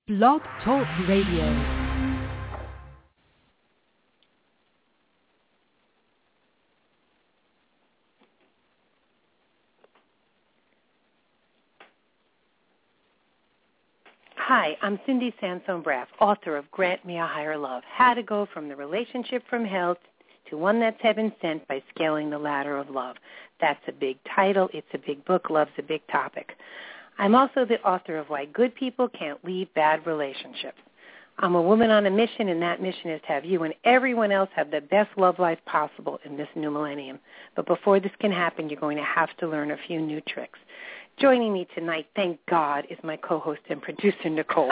Blog Talk Radio. Hi, I'm Cindy Sansone-Braff, author of Grant Me a Higher Love, How to Go from the Relationship from Hell to One That's Heaven Sent by Scaling the Ladder of Love. That's a big title. It's a big book. Love's a big topic. I'm also the author of Why Good People Can't Leave Bad Relationships. I'm a woman on a mission, and that mission is to have you and everyone else have the best love life possible in this new millennium. But before this can happen, you're going to have to learn a few new tricks. Joining me tonight, thank God, is my co-host and producer, Nicole.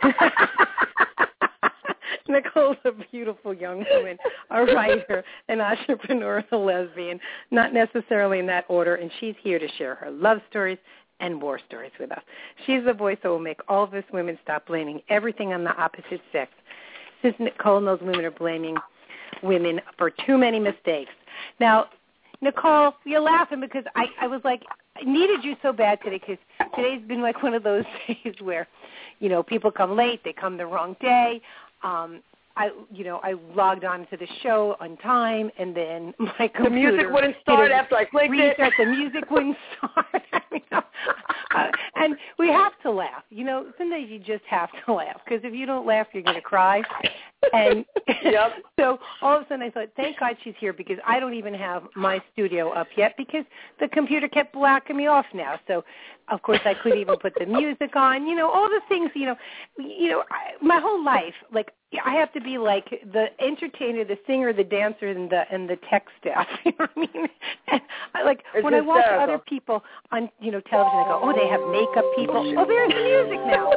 Nicole's a beautiful young woman, a writer, an entrepreneur, a lesbian, not necessarily in that order, and she's here to share her love stories and war stories with us. She's the voice that will make all of us women stop blaming everything on the opposite sex, since Nicole knows women are blaming women for too many mistakes. Now, Nicole, you're laughing because I was like, I needed you so bad today because today's been like one of those days where, you know, people come late, they come the wrong day. I logged on to the show on time, and then my computer... The music wouldn't start after I clicked it. The music wouldn't start. And we have to laugh. You know, sometimes you just have to laugh, because if you don't laugh, you're going to cry. And yep. So all of a sudden I thought, thank God she's here, because I don't even have my studio up yet because the computer kept blocking me off now. So, of course, I couldn't even put the music on. You know, all the things, my whole life, like, I have to be like the entertainer, the singer, the dancer, and the tech staff. You know what I mean? And when I watch other people on, television, I go, oh, they have makeup people. Oh, there's the music now.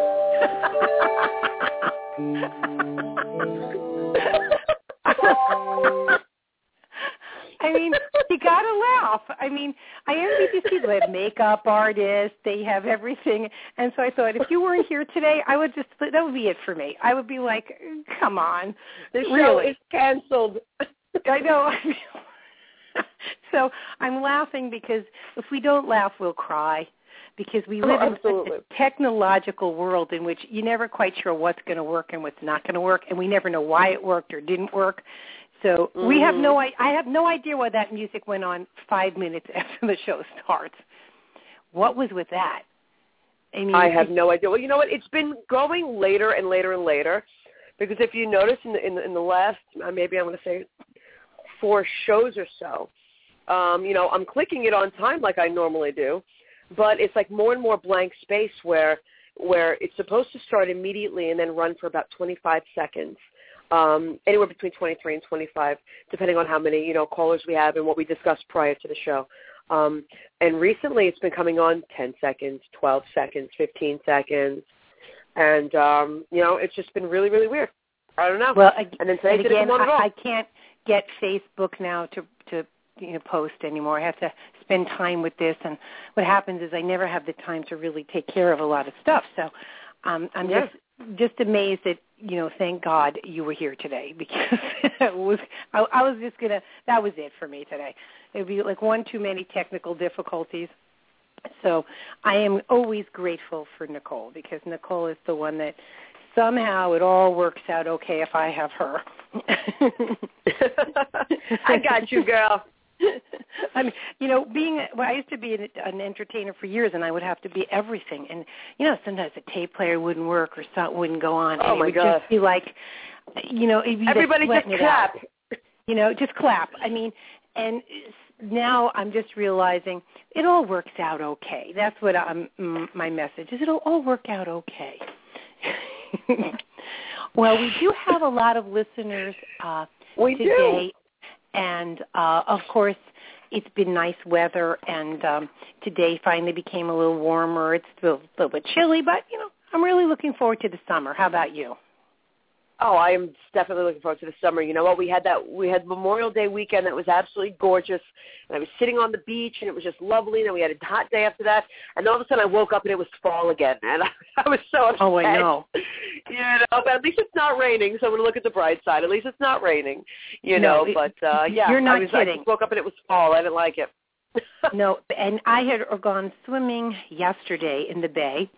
I mean, you got to laugh. I mean, I envy these people. They have makeup artists. They have everything. And so I thought, if you weren't here today, that would be it for me. I would be like, come on. The show is canceled. I know. So I'm laughing because if we don't laugh, we'll cry. Because we live in such a technological world in which you're never quite sure what's going to work and what's not going to work, and we never know why it worked or didn't work. So I have no idea why that music went on 5 minutes after the show starts. What was with that? I have no idea. Well, you know what? It's been going later and later and later, because if you notice in the last, maybe I'm going to say 4 shows or so, I'm clicking it on time like I normally do, but it's like more and more blank space where it's supposed to start immediately and then run for about 25 seconds. Anywhere between 23 and 25, depending on how many, callers we have and what we discussed prior to the show. And recently it's been coming on 10 seconds, 12 seconds, 15 seconds. And, it's just been really, really weird. I don't know. Well, and then today didn't come on at all. I can't get Facebook now to post anymore. I have to spend time with this. And what happens is I never have the time to really take care of a lot of stuff. So I'm just amazed that, thank God you were here today, because I was just going to, that was it for me today. It would be like one too many technical difficulties. So I am always grateful for Nicole, because Nicole is the one that somehow it all works out okay if I have her. I got you, girl. I mean, I used to be an entertainer for years, and I would have to be everything. And, sometimes the tape player wouldn't work or something wouldn't go on. Oh, and my it would God. just be like, it'd be everybody just clap. Just clap. I mean, and now I'm just realizing it all works out okay. That's what my message is. It'll all work out okay. Well, we do have a lot of listeners we today. Do. And, of course, it's been nice weather, and today finally became a little warmer. It's still a little bit chilly, but, I'm really looking forward to the summer. How about you? Oh, I am definitely looking forward to the summer. You know what? We had Memorial Day weekend that was absolutely gorgeous, and I was sitting on the beach, and it was just lovely, and then we had a hot day after that, and all of a sudden I woke up, and it was fall again, and I was so upset. Oh, I know. But at least it's not raining, so I'm going to look at the bright side. At least it's not raining, You're not kidding. I just woke up, and it was fall. I didn't like it. No, and I had gone swimming yesterday in the bay,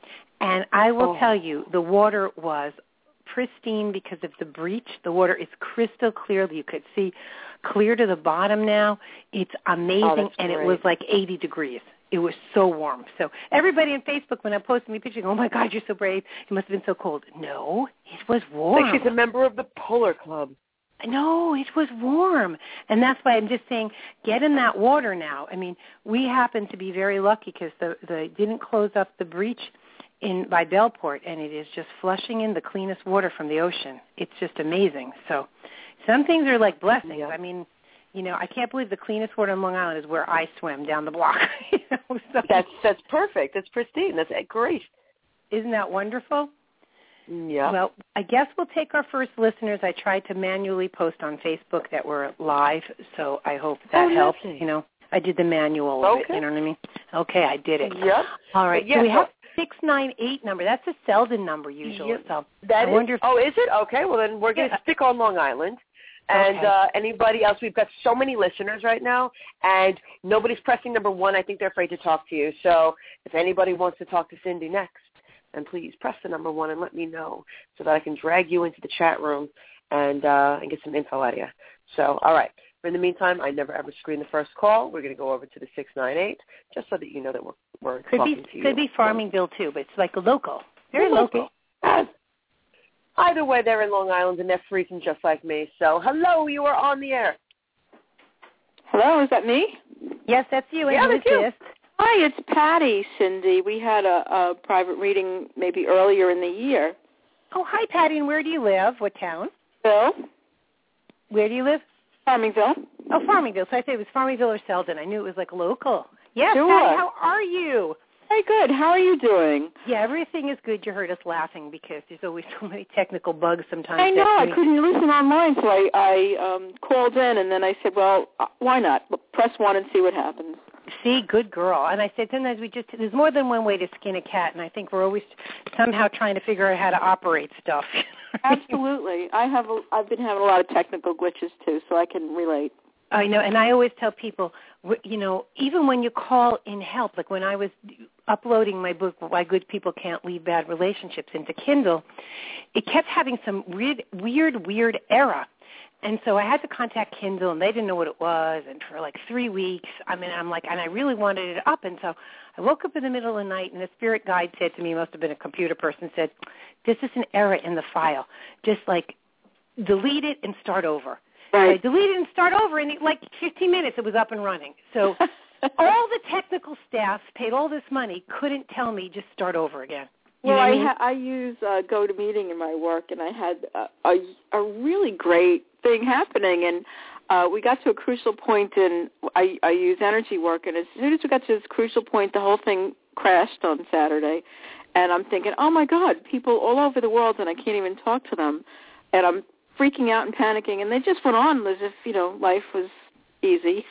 And I will tell you, the water was pristine because of the breach. The water is crystal clear. You could see clear to the bottom now. It's amazing, and it was like 80 degrees. It was so warm. So everybody on Facebook, when I posted me pictures, oh, my God, you're so brave. It must have been so cold. No, it was warm. Like she's a member of the Polar Club. No, it was warm. And that's why I'm just saying, get in that water now. I mean, we happen to be very lucky because they didn't close up the breach by Bellport, and it is just flushing in the cleanest water from the ocean. It's just amazing. So some things are like blessings. Yeah. I mean, I can't believe the cleanest water on Long Island is where I swim down the block. So that's perfect. That's pristine. That's great. Isn't that wonderful? Yeah. Well, I guess we'll take our first listeners. I tried to manually post on Facebook that we're live, so I hope that helps. I did the manual of it. You know what I mean? Okay, I did it. Yep. All right. So we have 698 number. That's a Selden number usually. Yep. So that is. Is it? Okay. Well, then we're going to stick on Long Island. And anybody else, we've got so many listeners right now, and nobody's pressing number 1. I think they're afraid to talk to you. So if anybody wants to talk to Cindy next, then please press the number 1 and let me know so that I can drag you into the chat room and get some info out of you. So, all right. But in the meantime, I never ever screen the first call. We're going to go over to the 698 just so that you know that we're talking to you. Could be Farmingville, too, but it's like a local. Very local. Either way, they're in Long Island, and they're freezing just like me. So, hello, you are on the air. Hello, is that me? Yes, that's you. And that's you. Hi, it's Patty, Cindy. We had a private reading maybe earlier in the year. Oh, hi, Patty. And where do you live? What town? Bill. Where do you live? Farmingville. Oh, Farmingville. So I say it was Farmingville or Selden. I knew it was like local. Yes, sure. Patty, how are you? Hey, good. How are you doing? Yeah, everything is good. You heard us laughing because there's always so many technical bugs sometimes. I know. I couldn't listen online, so I called in, and then I said, well, why not? Press 1 and see what happens. See, good girl. And I said sometimes there's more than one way to skin a cat, and I think we're always somehow trying to figure out how to operate stuff. Absolutely. I've been having a lot of technical glitches, too, so I can relate. I know, and I always tell people, even when you call in help, like when I was uploading my book, Why Good People Can't Leave Bad Relationships, into Kindle, it kept having some weird error. And so I had to contact Kindle, and they didn't know what it was, and for like 3 weeks, and I really wanted it up, and so I woke up in the middle of the night, and the spirit guide said to me, must have been a computer person, said, this is an error in the file. Just like delete it and start over. Right. I deleted and start over, and in like 15 minutes it was up and running. So all the technical staff paid all this money, couldn't tell me just start over again. Well, I use GoToMeeting in my work, and I had a really great thing happening, and we got to a crucial point, and I use energy work, and as soon as we got to this crucial point, the whole thing crashed on Saturday, and I'm thinking, oh, my God, people all over the world, and I can't even talk to them, and I'm freaking out and panicking, and they just went on as if, life was easy.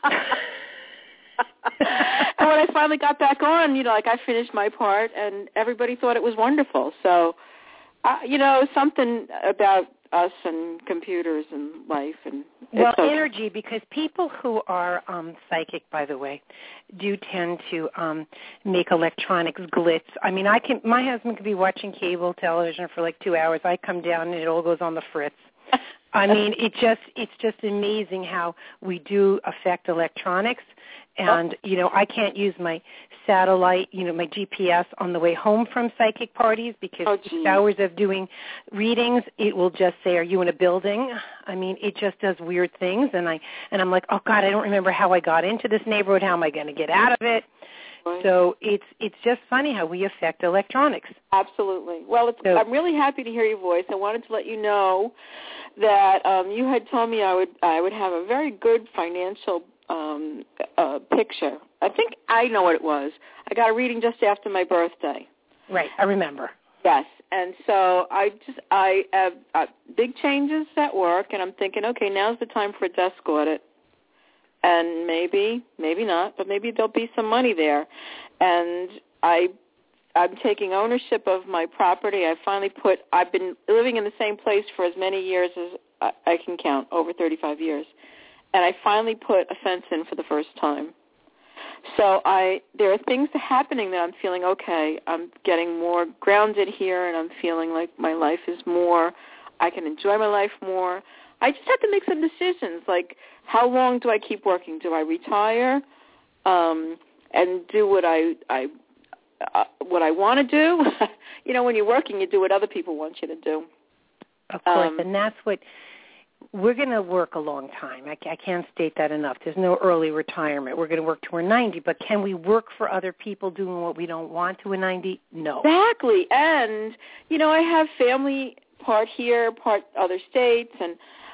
And when I finally got back on, I finished my part, and everybody thought it was wonderful. So, something about us and computers and life. And energy, because people who are psychic, by the way, do tend to make electronics glitz. I mean, my husband could be watching cable television for like 2 hours. I come down and it all goes on the fritz. I mean, it's just amazing how we do affect electronics. And, I can't use my satellite, my GPS on the way home from psychic parties because 6 hours of doing readings, it will just say, are you in a building? I mean, it just does weird things. And I'm like, oh, God, I don't remember how I got into this neighborhood. How am I going to get out of it? Right. So it's just funny how we affect electronics. Absolutely. Well, I'm really happy to hear your voice. I wanted to let you know that you had told me I would have a very good financial picture. I think I know what it was. I got a reading just after my birthday. Right, I remember. Yes, and so I have big changes at work, and I'm thinking, okay, now's the time for a desk audit. And maybe not, but maybe there'll be some money there. And I'm taking ownership of my property. I've been living in the same place for as many years as I can count, over 35 years. And I finally put a fence in for the first time. So there are things happening that I'm feeling, okay, I'm getting more grounded here, and I'm feeling like my life is more, I can enjoy my life more. I just have to make some decisions, like how long do I keep working? Do I retire and do what I want to do? You know, when you're working, you do what other people want you to do. Of course, and that's what we're going to work a long time. I can't state that enough. There's no early retirement. We're going to work to we're 90, but can we work for other people doing what we don't want to at 90? No. Exactly. And, you know, I have family part here, part other states, and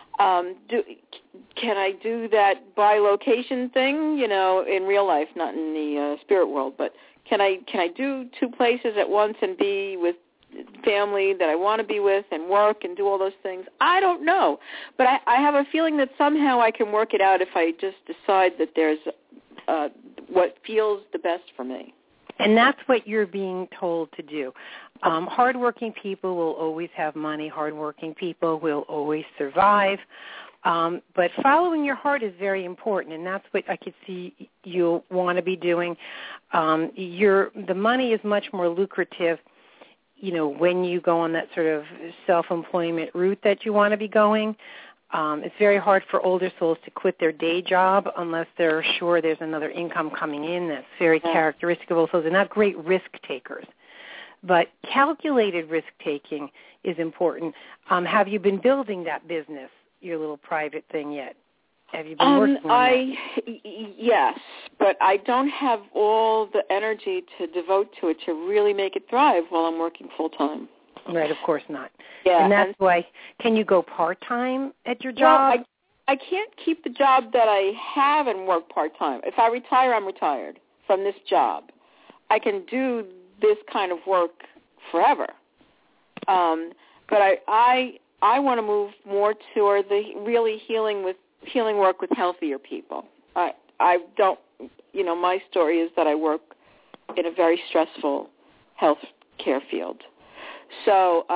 can I do that by location thing, you know, in real life, not in the spirit world, but can I do two places at once and be with family that I want to be with and work and do all those things? I don't know. But I have a feeling that somehow I can work it out if I just decide that there's what feels the best for me. And that's what you're being told to do. Hardworking people will always have money. Hardworking people will always survive. But following your heart is very important, and that's what I could see you want to be doing. The money is much more lucrative, you know, when you go on that sort of self-employment route that you want to be going. It's very hard for older souls to quit their day job unless they're sure there's another income coming in. That's very characteristic of old souls. They're not great risk takers. But calculated risk-taking is important. Have you been building that business, your little private thing, yet? Have you been working on that? Yes, but I don't have all the energy to devote to it to really make it thrive while I'm working full-time. Right, of course not. Yeah, and that's why, can you go part-time at your job? Well, I can't keep the job that I have and work part-time. If I retire, I'm retired from this job. I can do this kind of work forever. But I want to move more toward the really healing work with healthier people. I don't, you know, my story is that I work in a very stressful health care field. So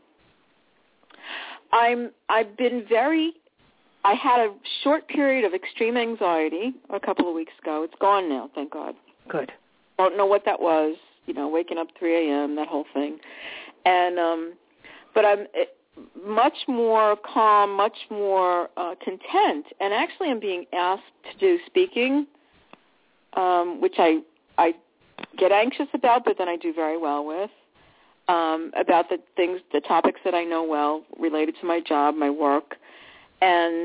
I had a short period of extreme anxiety a couple of weeks ago. It's gone now, thank God. Good. Don't know what that was, you know, waking up 3 a.m., that whole thing. And but I'm much more calm, much more content. And actually I'm being asked to do speaking, which I get anxious about, but then I do very well with. About the topics that I know well related to my job, my work, and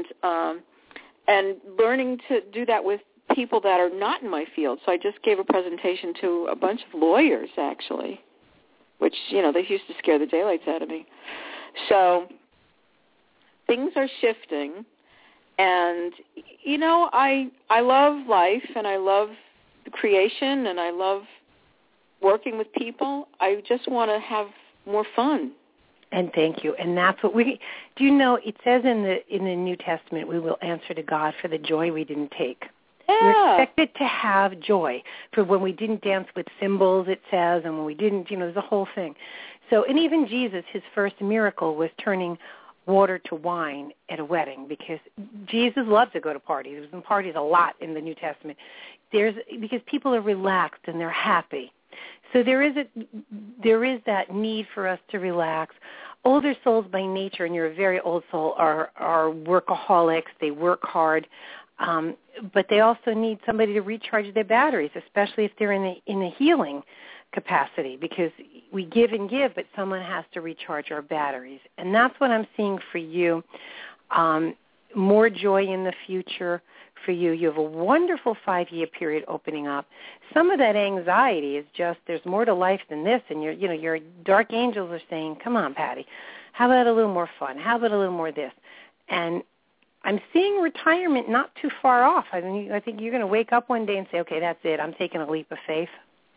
learning to do that with people that are not in my field. So I just gave a presentation to a bunch of lawyers, actually, which, you know, they used to scare the daylights out of me. So things are shifting, and, you know, I love life, and I love the creation, and I love working with people. I just want to have more fun. And thank you. And that's what do you know, it says in the New Testament, we will answer to God for the joy we didn't take. Yeah. We're expected to have joy for when we didn't dance with cymbals, it says, and when we didn't, you know, there's a whole thing. So, and even Jesus, his first miracle was turning water to wine at a wedding, because Jesus loved to go to parties. He was in parties a lot in the New Testament. Because people are relaxed and they're happy. So there is that need for us to relax. Older souls by nature, and you're a very old soul, are workaholics. They work hard, but they also need somebody to recharge their batteries, especially if they're in a healing capacity, because we give and give, but someone has to recharge our batteries. And that's what I'm seeing for you. More joy in the future for you. You have a wonderful 5-year period opening up. Some of that anxiety is just, there's more to life than this, and your dark angels are saying, come on, Patty, how about a little more fun? How about a little more this? And I'm seeing retirement not too far off. I think you're going to wake up one day and say, okay, that's it. I'm taking a leap of faith.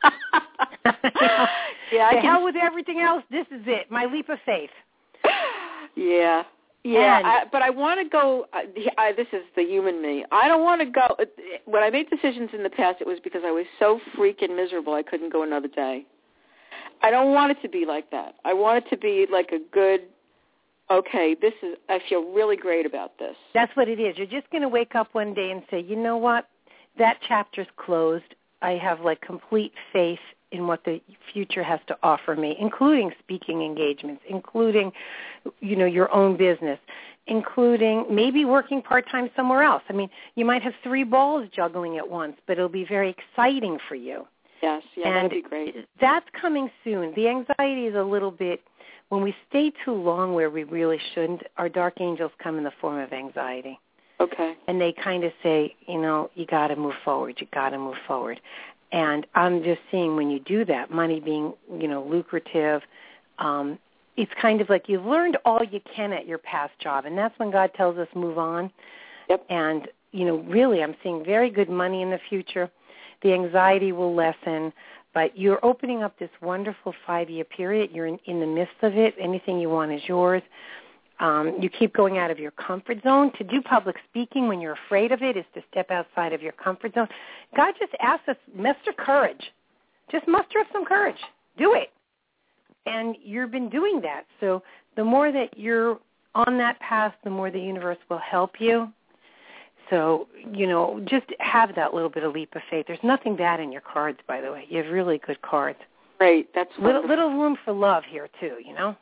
Yeah, to hell with everything else. This is it. My leap of faith. Yeah. Yeah, but I want to go, this is the human me. I don't want to go, when I made decisions in the past, it was because I was so freaking miserable I couldn't go another day. I don't want it to be like that. I want it to be like a good, okay, I feel really great about this. That's what it is. You're just going to wake up one day and say, you know what, that chapter's closed. I have like complete faith in what the future has to offer me, including speaking engagements, including, your own business, including maybe working part-time somewhere else. I mean, you might have 3 balls juggling at once, but it'll be very exciting for you. Yes, that would be great. That's coming soon. The anxiety is a little bit, when we stay too long where we really shouldn't, our dark angels come in the form of anxiety. Okay. And they kind of say, you got to move forward. You got to move forward. And I'm just seeing when you do that, money being, lucrative, it's kind of like you've learned all you can at your past job, and that's when God tells us move on. Yep. And, really I'm seeing very good money in the future. The anxiety will lessen, but you're opening up this wonderful 5-year period. You're in the midst of it. Anything you want is yours. You keep going out of your comfort zone. To do public speaking when you're afraid of it is to step outside of your comfort zone. God just asks us, muster courage. Just muster up some courage. Do it. And you've been doing that. So the more that you're on that path, the more the universe will help you. So, just have that little bit of leap of faith. There's nothing bad in your cards, by the way. You have really good cards. Great. That's little room for love here, too,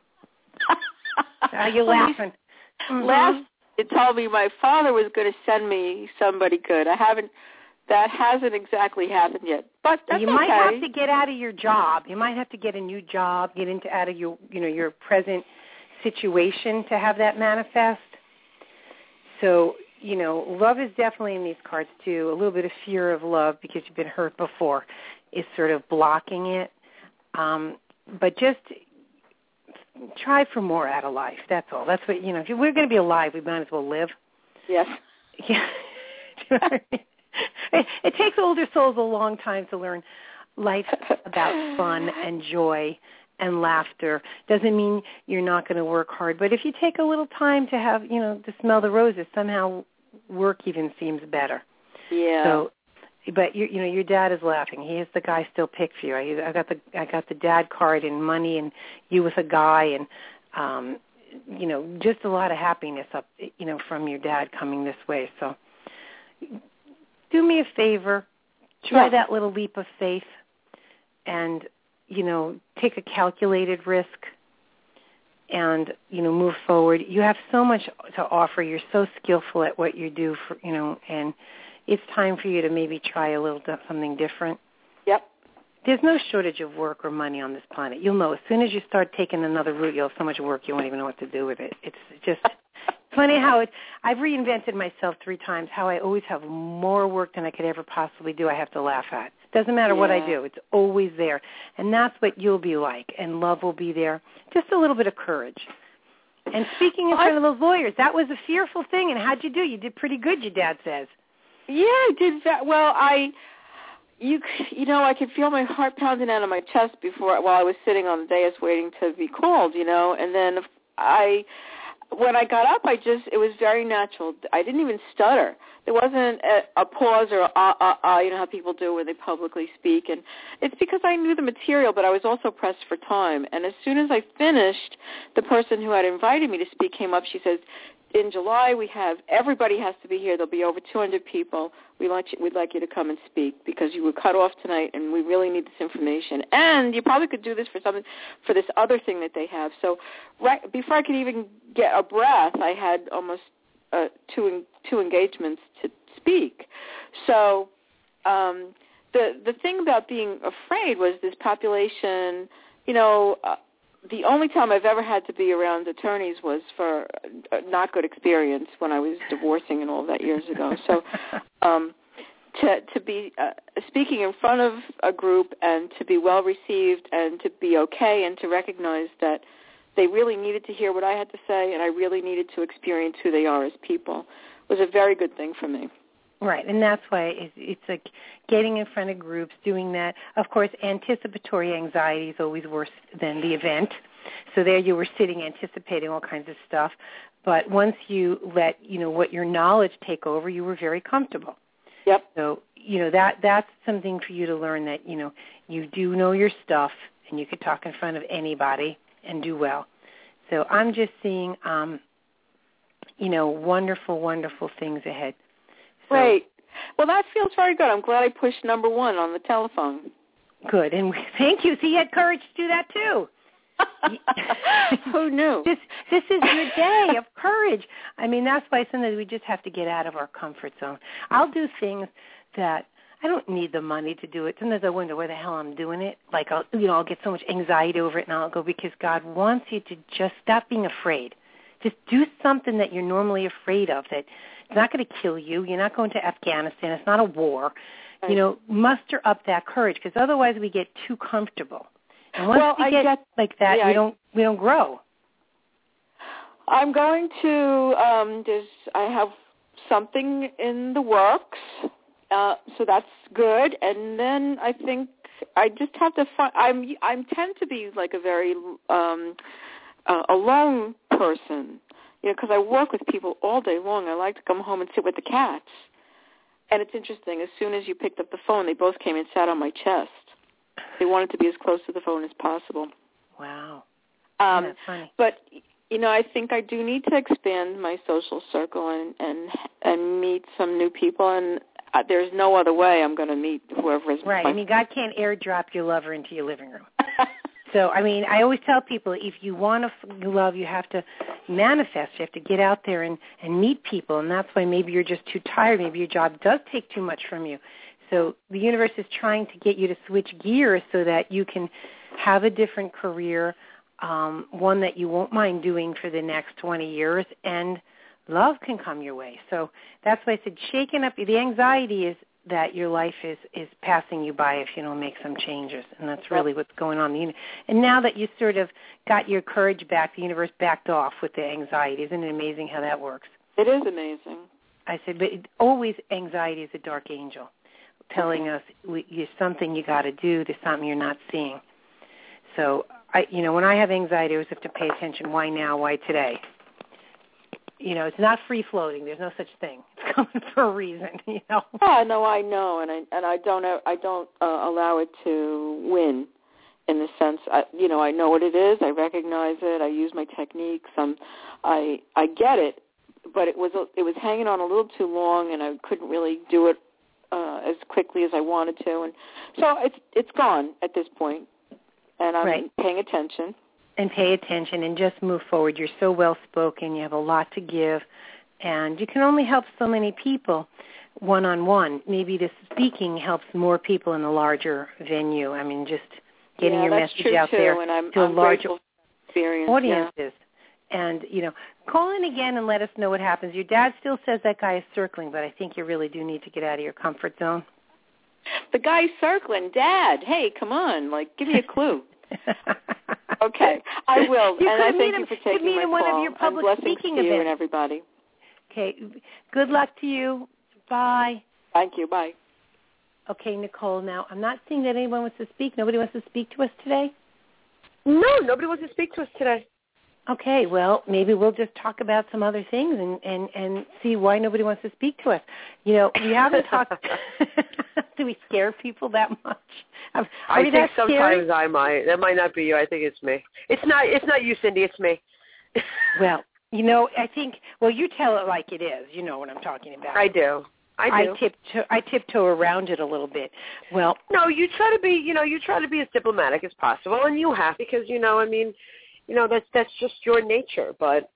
Are you laughing? Last, it told me my father was going to send me somebody good. That hasn't exactly happened yet, but that's You might have to get out of your job. You might have to get a new job, get out of your present situation to have that manifest. So, love is definitely in these cards too. A little bit of fear of love because you've been hurt before is sort of blocking it. But just try for more out of life. That's all. That's what, if we're going to be alive, we might as well live. Yes. Yeah. It takes older souls a long time to learn life's about fun and joy and laughter. Doesn't mean you're not going to work hard, but if you take a little time to have, to smell the roses, somehow work even seems better. Yeah. So, but your dad is laughing. He is the guy still picked for you. I got the dad card and money and you with a guy and just a lot of happiness up from your dad coming this way. So do me a favor, try that little leap of faith and take a calculated risk and move forward. You have so much to offer. You're so skillful at what you do and it's time for you to maybe try a little something different. Yep. There's no shortage of work or money on this planet. You'll know as soon as you start taking another route, you'll have so much work you won't even know what to do with it. It's just funny how I've reinvented myself 3 times, how I always have more work than I could ever possibly do I have to laugh at. Doesn't matter what I do. It's always there. And that's what you'll be like, and love will be there. Just a little bit of courage. And speaking in front of those lawyers, that was a fearful thing, and how'd you do? You did pretty good, your dad says. Yeah, I did that. Well, I could feel my heart pounding out of my chest while I was sitting on the dais waiting to be called, and then when I got up, it was very natural. I didn't even stutter. There wasn't a pause or how people do when they publicly speak. And it's because I knew the material, but I was also pressed for time. And as soon as I finished, the person who had invited me to speak came up. She says, in July, everybody has to be here. There'll be over 200 people. We'd like you to come and speak because you were cut off tonight, and we really need this information. And you probably could do this for this other thing that they have. So right before I could even get a breath, I had almost two engagements to speak. So the thing about being afraid was this population, the only time I've ever had to be around attorneys was for a not good experience when I was divorcing and all that years ago. So to be speaking in front of a group and to be well received and to be okay and to recognize that they really needed to hear what I had to say and I really needed to experience who they are as people was a very good thing for me. Right, and that's why it's like getting in front of groups, doing that. Of course, anticipatory anxiety is always worse than the event. So there you were sitting anticipating all kinds of stuff. But once you let, what your knowledge take over, you were very comfortable. Yep. So, that's something for you to learn that, you do know your stuff and you could talk in front of anybody and do well. So I'm just seeing, wonderful, wonderful things ahead. So, right. Well, that feels very good. I'm glad I pushed number 1 on the telephone. Good, and thank you. So you had courage to do that too. Who knew? This is your day of courage. I mean, that's why sometimes we just have to get out of our comfort zone. I'll do things that I don't need the money to do it. Sometimes I wonder where the hell I'm doing it. Like I'll get so much anxiety over it, and I'll go because God wants you to just stop being afraid. Just do something that you're normally afraid of. That it's not going to kill you. You're not going to Afghanistan. It's not a war. Right. You know, muster up that courage because otherwise we get too comfortable. And once we get like that, we don't grow. I'm going to I have something in the works, so that's good. And then I think I just have to find. I tend to be like a very alone person, you know, because I work with people all day long. I like to come home and sit with the cats. And it's interesting. As soon as you picked up the phone, they both came and sat on my chest. They wanted to be as close to the phone as possible. Wow. That's funny. But, you know, I think I do need to expand my social circle and meet some new people. And there's no other way I'm going to meet whoever is right. I mean, God can't airdrop your lover into your living room. So, I mean, I always tell people if you want to love, you have to manifest. You have to get out there and meet people. And that's why maybe you're just too tired. Maybe your job does take too much from you. So the universe is trying to get you to switch gears so that you can have a different career, one that you won't mind doing for the next 20 years, and love can come your way. So that's why I said shaking up. The anxiety is that your life is passing you by if you don't make some changes, and that's really what's going on. And now that you sort of got your courage back, the universe backed off with the anxiety. Isn't it amazing how that works? It is amazing. I said, but always anxiety is a dark angel telling us there's something you got to do, there's something you're not seeing. So, when I have anxiety, I always have to pay attention. Why now? Why today? You know, it's not free floating. There's no such thing. It's coming for a reason. You know. Yeah, no, I know, and I don't allow it to win. In the sense, I know what it is. I recognize it. I use my techniques. I get it, but it was hanging on a little too long, and I couldn't really do it as quickly as I wanted to, and so it's gone at this point, and I'm paying attention. And pay attention and just move forward. You're so well-spoken. You have a lot to give, and you can only help so many people one-on-one. Maybe the speaking helps more people in a larger venue. I mean, just getting your message out there and to a larger audiences. Yeah. And, call in again and let us know what happens. Your dad still says that guy is circling, but I think you really do need to get out of your comfort zone. The guy's circling. Dad, hey, come on. Give me a clue. Okay, I will. And I thank you for taking my call. One of your public speaking events. To you and everybody. Okay, good luck to you. Bye. Thank you. Bye. Okay, Nicole, now I'm not seeing that anyone wants to speak. Nobody wants to speak to us today? No, nobody wants to speak to us today. Okay, well, maybe we'll just talk about some other things and see why nobody wants to speak to us. We haven't talked. Do we scare people that much? I think sometimes I might. That might not be you. I think it's me. It's not you, Cindy. It's me. Well, I think. Well, you tell it like it is. You know what I'm talking about. I do. I tiptoe around it a little bit. Well, no, you try to be. You try to be as diplomatic as possible, and you have because that's just your nature. But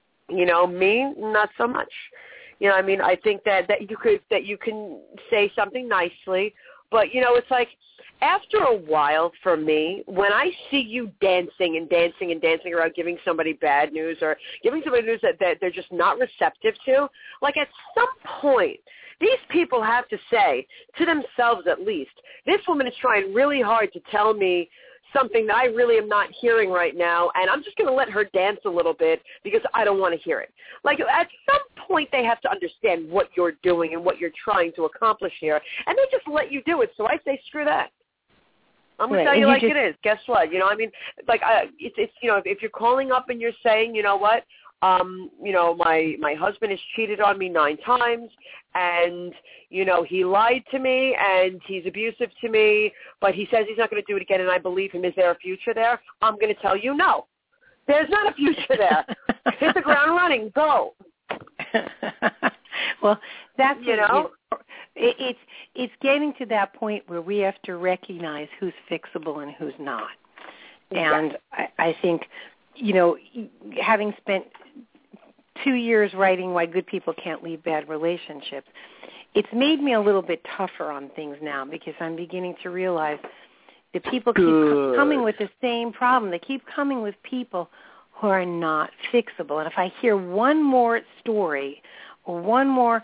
me, not so much. I think that you can say something nicely, but it's like after a while for me, when I see you dancing and dancing and dancing around giving somebody bad news or giving somebody news that they're just not receptive to, like at some point, these people have to say to themselves at least, this woman is trying really hard to tell me something that I really am not hearing right now, and I'm just going to let her dance a little bit because I don't want to hear it. Like, at some point, they have to understand what you're doing and what you're trying to accomplish here, and they just let you do it. So I say, screw that. I'm going to tell you like it is. Guess what? If you're calling up and you're saying, you know what, my husband has cheated on me 9 times, and, he lied to me, and he's abusive to me, but he says he's not going to do it again, and I believe him. Is there a future there? I'm going to tell you no. There's not a future there. Hit the ground running. Go. Well, that's, It's getting to that point where we have to recognize who's fixable and who's not. And I think, having spent 2 years writing Why Good People Can't Leave Bad Relationships, it's made me a little bit tougher on things now because I'm beginning to realize that people keep coming with the same problem. They keep coming with people who are not fixable. And if I hear one more story or one more,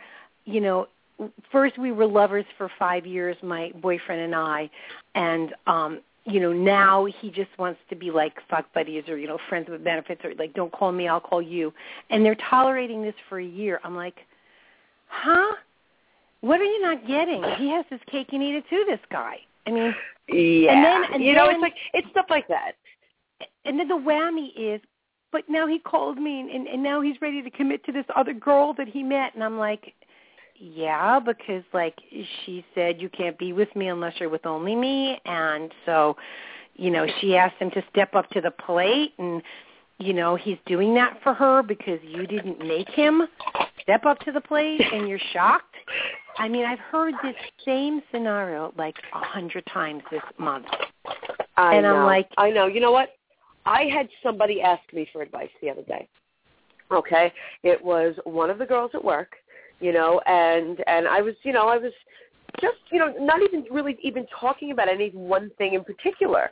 first we were lovers for 5 years, my boyfriend and I, and now he just wants to be like fuck buddies or, friends with benefits or like, don't call me, I'll call you. And they're tolerating this for a year. I'm like, huh? What are you not getting? He has his cake and eat it too, this guy. I mean, yeah. And then, it's stuff like that. And then the whammy is, but now he called me and now he's ready to commit to this other girl that he met. And I'm like, yeah, because, she said you can't be with me unless you're with only me. And so, she asked him to step up to the plate. And, he's doing that for her because you didn't make him step up to the plate and you're shocked. I mean, I've heard this same scenario 100 times this month. I know. I'm like, I know. You know what? I had somebody ask me for advice the other day. Okay? It was one of the girls at work. And I was just, not even really even talking about any one thing in particular,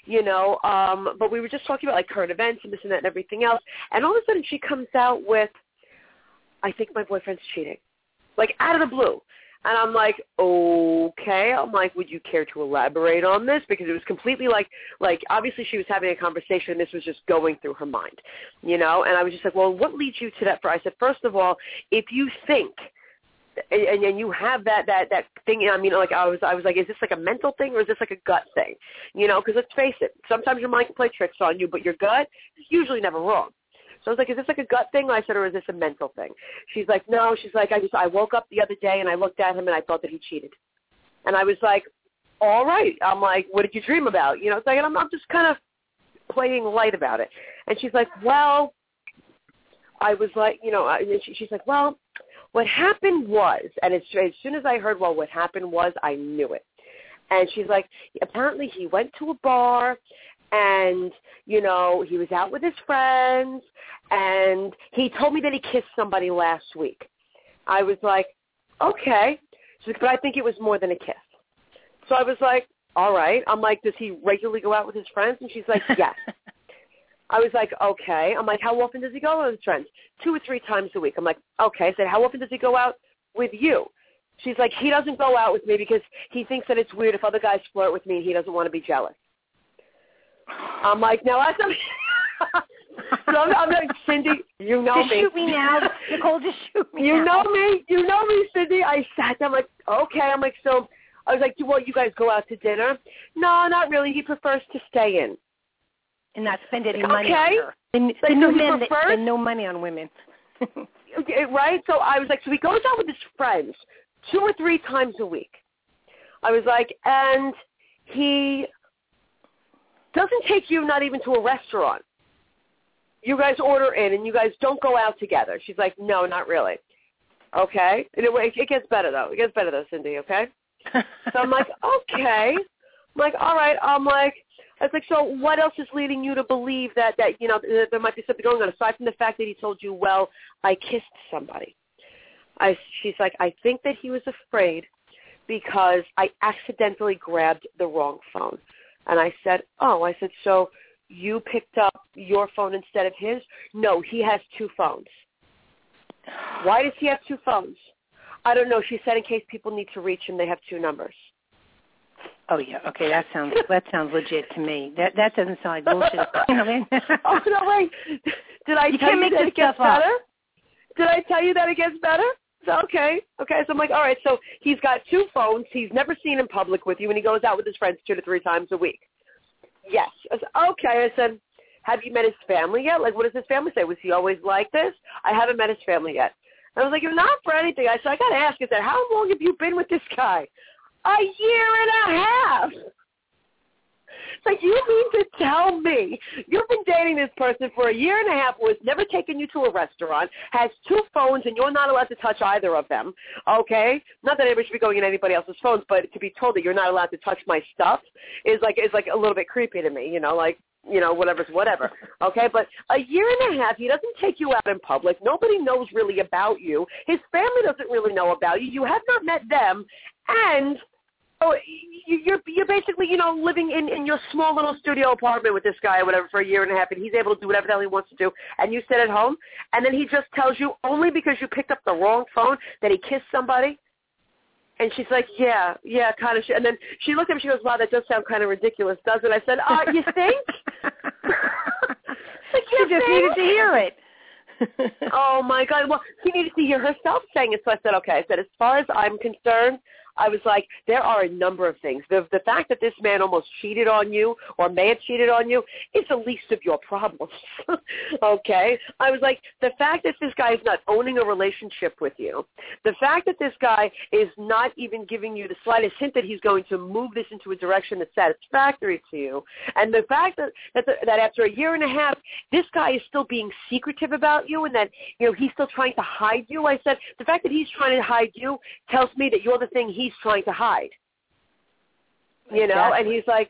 but we were just talking about current events and this and that and everything else. And all of a sudden she comes out with, I think my boyfriend's cheating, out of the blue. And I'm like, okay. I'm like, would you care to elaborate on this? Because it was completely like obviously she was having a conversation and this was just going through her mind, And I was just like, well, what leads you to that? I said, first of all, if you think and you have that thing, I was like, is this a mental thing or is this a gut thing? Because let's face it, sometimes your mind can play tricks on you, but your gut is usually never wrong. So I was like, is this a gut thing? I said, or is this a mental thing? She's like, no. She's like, I woke up the other day and I looked at him and I thought that he cheated. And I was like, all right. I'm like, what did you dream about? It's like, I'm just kind of playing light about it. And she's like, well, I was like, she's like, well, what happened was, and as soon as I heard, well, what happened was, I knew it. And she's like, apparently he went to a bar and, he was out with his friends, and he told me that he kissed somebody last week. I was like, okay. She's like, but I think it was more than a kiss. So I was like, all right. I'm like, does he regularly go out with his friends? And she's like, yes. I was like, okay. I'm like, how often does he go out with his friends? 2 or 3 times a week. I'm like, okay. I said, how often does he go out with you? She's like, he doesn't go out with me because he thinks that it's weird if other guys flirt with me and he doesn't want to be jealous. I'm like, now that's so I'm like, Cindy, you know just me. Shoot me now. Nicole, just shoot me You now. You know me, Cindy. I sat there, I'm like, okay. I'm like, so I was like, well, you guys go out to dinner? No, not really. He prefers to stay in. And not spend any money on her. The new men that spend no money on women. Right? So I was like, so he goes out with his friends 2 or 3 times a week. I was like, and he doesn't take you not even to a restaurant. You guys order in and you guys don't go out together. She's like, no, not really. Okay. And it gets better, though. It gets better, though, Cindy, okay? So I'm like, okay. I'm like, all right. I was like, so what else is leading you to believe that there might be something going on aside from the fact that he told you, well, I kissed somebody? She's like, I think that he was afraid because I accidentally grabbed the wrong phone. And I said, so you picked up your phone instead of his? No, he has 2 phones. Why does he have 2 phones? I don't know. She said in case people need to reach him, they have 2 numbers. Oh yeah, okay, that sounds legit to me. That doesn't sound like bullshit. Oh no, wait! Did I tell you that it gets better? Did I tell you that it gets better? So, okay. So I'm like, all right. So he's got 2 phones. He's never seen in public with you, and he goes out with his friends 2 to 3 times a week. Yes. I said, okay. I said, have you met his family yet? Like, what does his family say? Was he always like this? I haven't met his family yet. I was like, you're not for anything. I said, I got to ask. I said, how long have you been with this guy? 1.5 years. like, you mean to tell me you've been dating this person for a year and a half who has never taken you to a restaurant, has 2 phones, and you're not allowed to touch either of them, okay? Not that anybody should be going in anybody else's phones, but to be told that you're not allowed to touch my stuff is like a little bit creepy to me, whatever, okay? But a year and a half, he doesn't take you out in public. Nobody knows really about you. His family doesn't really know about you. You have not met them, and you're basically, living in your small little studio apartment with this guy or whatever for a year and a half, and he's able to do whatever the hell he wants to do, and you sit at home, and then he just tells you only because you picked up the wrong phone that he kissed somebody. And she's like, yeah, kind of. And then she looked at him and she goes, wow, that does sound kind of ridiculous, doesn't it? I said, you think? She just needed to hear it. Oh, my God. Well, she needed to hear herself saying it. So I said, okay. I said, as far as I'm concerned, I was like, there are a number of things. The fact that this man almost cheated on you or may have cheated on you is the least of your problems, okay? I was like, the fact that this guy is not owning a relationship with you, the fact that this guy is not even giving you the slightest hint that he's going to move this into a direction that's satisfactory to you, and the fact that after a year and a half, this guy is still being secretive about you and that, he's still trying to hide you, I said, the fact that he's trying to hide you tells me that you're the thing he's trying to hide, Exactly. And he's like,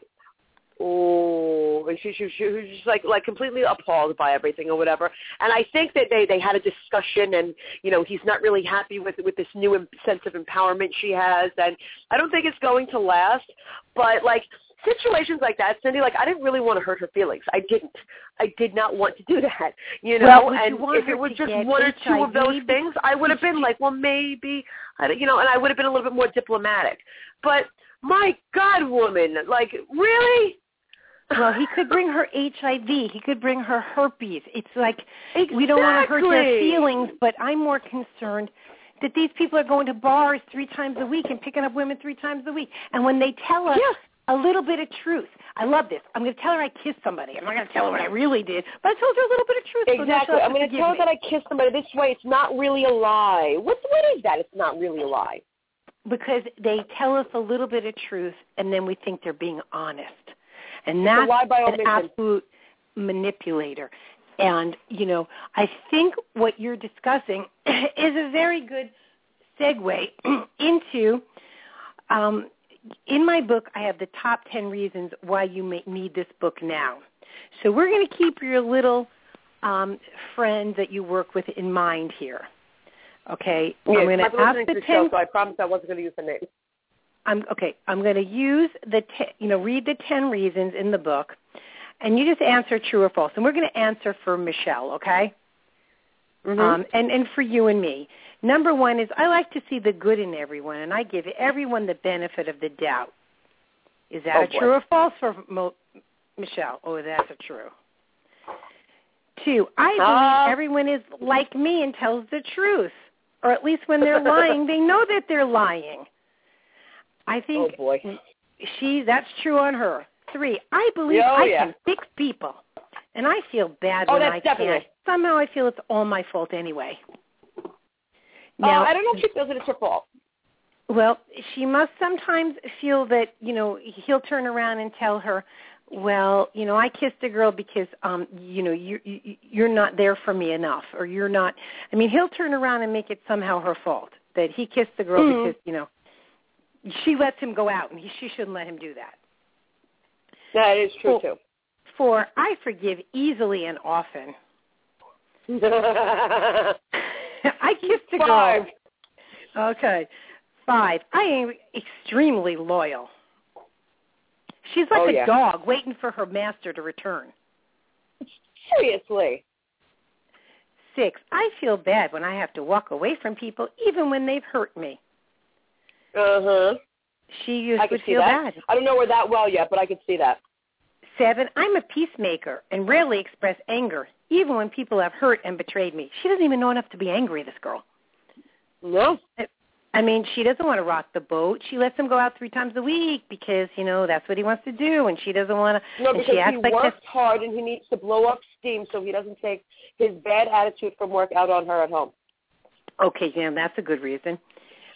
oh, and she was just like completely appalled by everything or whatever. And I think that they had a discussion, and he's not really happy with this new sense of empowerment she has, and I don't think it's going to last. But like situations like that, Cindy, like I didn't really want to hurt her feelings. I did not want to do that, Well, and if it was just one or two of those things, I would have been like, well, maybe, and I would have been a little bit more diplomatic. But my God, woman, like really? Well, he could bring her HIV. He could bring her herpes. It's like Exactly. We don't want to hurt their feelings, but I'm more concerned that these people are going to bars 3 times a week and picking up women 3 times a week. And when they tell us a little bit of truth, I love this. I'm going to tell her I kissed somebody. I'm not going to tell her what I really did, but I told her a little bit of truth. Exactly. So I'm going to tell her that I kissed somebody this way. It's not really a lie. What is that? It's not really a lie. Because they tell us a little bit of truth, and then we think they're being honest. And that's an absolute manipulator. And, I think what you're discussing is a very good segue into, in my book, I have the top 10 reasons why you may need this book now. So we're going to keep your little friend that you work with in mind here. Okay? Yes, I'm going to ask the 10. Show, so I promised I wasn't going to use the name. I'm going to use read the 10 reasons in the book, and you just answer true or false. And we're going to answer for Michelle, okay? Mm-hmm. And for you and me. Number 1 is I like to see the good in everyone, and I give everyone the benefit of the doubt. Is that true or false for Michelle? Oh, that's a true. 2, I believe everyone is like me and tells the truth, or at least when they're lying, they know that they're lying. I think that's true on her. 3, I believe I can fix people, and I feel bad when I can't. Somehow I feel it's all my fault anyway. Now, I don't know if she feels that it's her fault. Well, she must sometimes feel that, he'll turn around and tell her, well, I kissed a girl because, you're not there for me enough, or you're not. I mean, he'll turn around and make it somehow her fault, that he kissed the girl because, she lets him go out, and she shouldn't let him do that. That is true, too. 4, I forgive easily and often. I kissed a girl. 5. Okay. 5, I am extremely loyal. She's like a dog waiting for her master to return. Seriously. 6, I feel bad when I have to walk away from people, even when they've hurt me. Uh-huh. She would feel bad. I don't know her that well yet, but I could see that. 7, I'm a peacemaker and rarely express anger, even when people have hurt and betrayed me. She doesn't even know enough to be angry, this girl. No. I mean, she doesn't want to rock the boat. She lets him go out 3 times a week because, that's what he wants to do, and she doesn't want to. No, because he works hard and he needs to blow up steam so he doesn't take his bad attitude from work out on her at home. Okay, that's a good reason.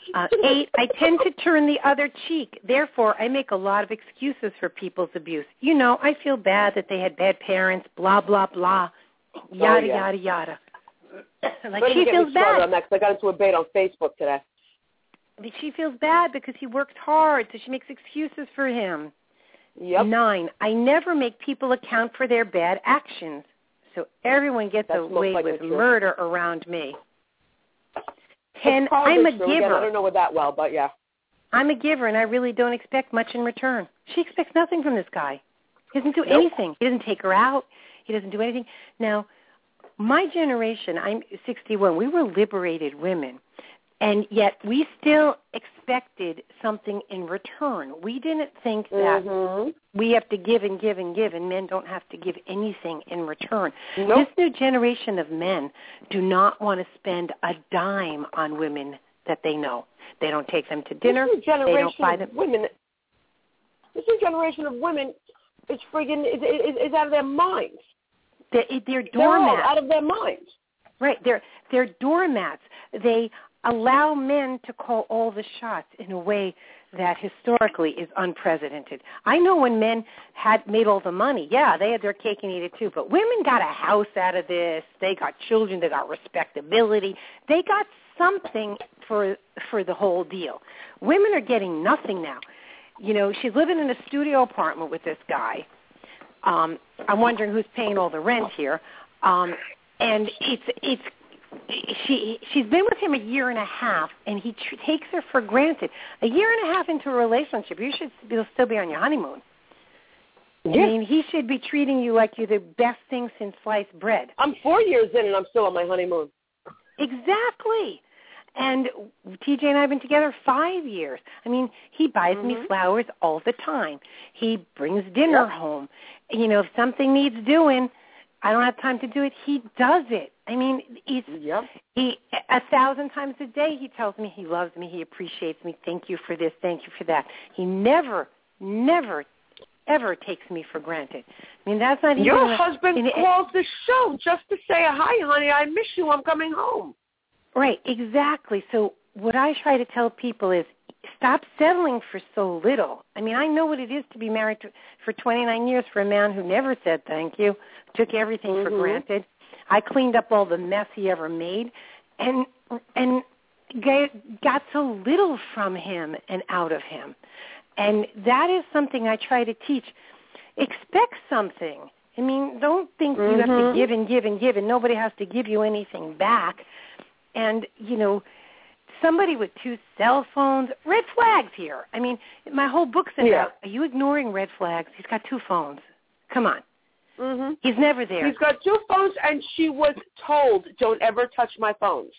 8, I tend to turn the other cheek. Therefore, I make a lot of excuses for people's abuse. You know, I feel bad that they had bad parents, blah, blah, blah, yada, yada, yada. Like, she feels bad. On that, 'cause I got into a debate on Facebook today. She feels bad because he worked hard, so she makes excuses for him. Yep. 9, I never make people account for their bad actions, so everyone gets away with murder around me. 10, I'm a giver. Again, I don't know it that well, but yeah. I'm a giver, and I really don't expect much in return. She expects nothing from this guy. He doesn't do anything. He doesn't take her out. He doesn't do anything. Now, my generation, I'm 61, we were liberated women, and yet we still expected something in return. We didn't think that we have to give and give and give, and men don't have to give anything in return. This new generation of men do not want to spend a dime on women that they know. They don't take them to dinner. They don't buy them. This new generation of women is friggin' is out of their minds. They're doormats. They're all out of their minds. Right. They're doormats. They allow men to call all the shots in a way that historically is unprecedented. I know when men had made all the money, yeah, they had their cake and eat it too, but women got a house out of this. They got children. They got respectability. They got something for the whole deal. Women are getting nothing now. You know, she's living in a studio apartment with this guy. I'm wondering who's paying all the rent here. And she's been with him a year and a half, and he takes her for granted. A year and a half into a relationship, you should still be on your honeymoon. Yeah. I mean, he should be treating you like you're the best thing since sliced bread. I'm 4 years in, and I'm still on my honeymoon. Exactly. And TJ and I have been together 5 years. I mean, he buys me flowers all the time. He brings dinner home. You know, if something needs doing, I don't have time to do it, he does it. I mean, he 1,000 times a day he tells me he loves me, he appreciates me, thank you for this, thank you for that. He never, ever takes me for granted. I mean, that's not even... Your husband calls the show just to say, hi, honey, I miss you, I'm coming home. Right, exactly. So what I try to tell people is stop settling for so little. I mean, I know what it is to be married for 29 years for a man who never said thank you, took everything for granted. I cleaned up all the mess he ever made and got so little from him and out of him. And that is something I try to teach. Expect something. I mean, don't think you have to give and give and give, and nobody has to give you anything back. And, you know, somebody with 2 cell phones, red flags here. I mean, my whole book's about, are you ignoring red flags? He's got 2 phones. Come on. He's never there. He's got 2 phones, and she was told, don't ever touch my phones.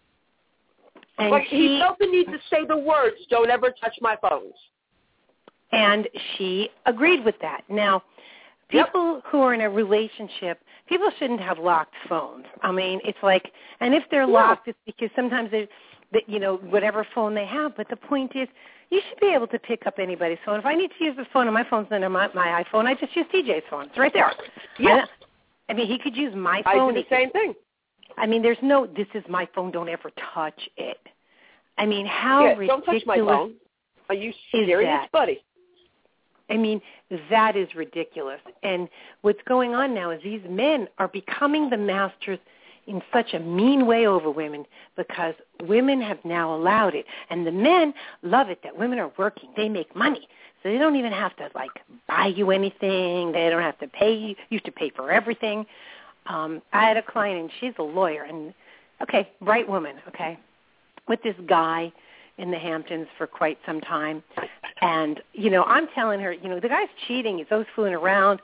And but he felt the need to say the words, don't ever touch my phones. And she agreed with that. Now, people who are in a relationship, people shouldn't have locked phones. I mean, it's like, and if they're locked, it's because sometimes they're, you know, whatever phone they have. But the point is, you should be able to pick up anybody's phone. If I need to use the phone, and my phone's under my iPhone, I just use TJ's phone. It's right there. Yeah. I mean, he could use my phone. I do the same thing. I mean, there's no, this is my phone, don't ever touch it. I mean, how ridiculous don't touch my phone. Are you serious, buddy? I mean, that is ridiculous. And what's going on now is these men are becoming the masters in such a mean way over women because women have now allowed it. And the men love it that women are working. They make money. So they don't even have to, like, buy you anything. They don't have to pay you. You used to pay for everything. I had a client, and she's a lawyer. And, okay, bright woman, okay, with this guy in the Hamptons for quite some time. And, you know, I'm telling her, you know, the guy's cheating. He's always fooling around.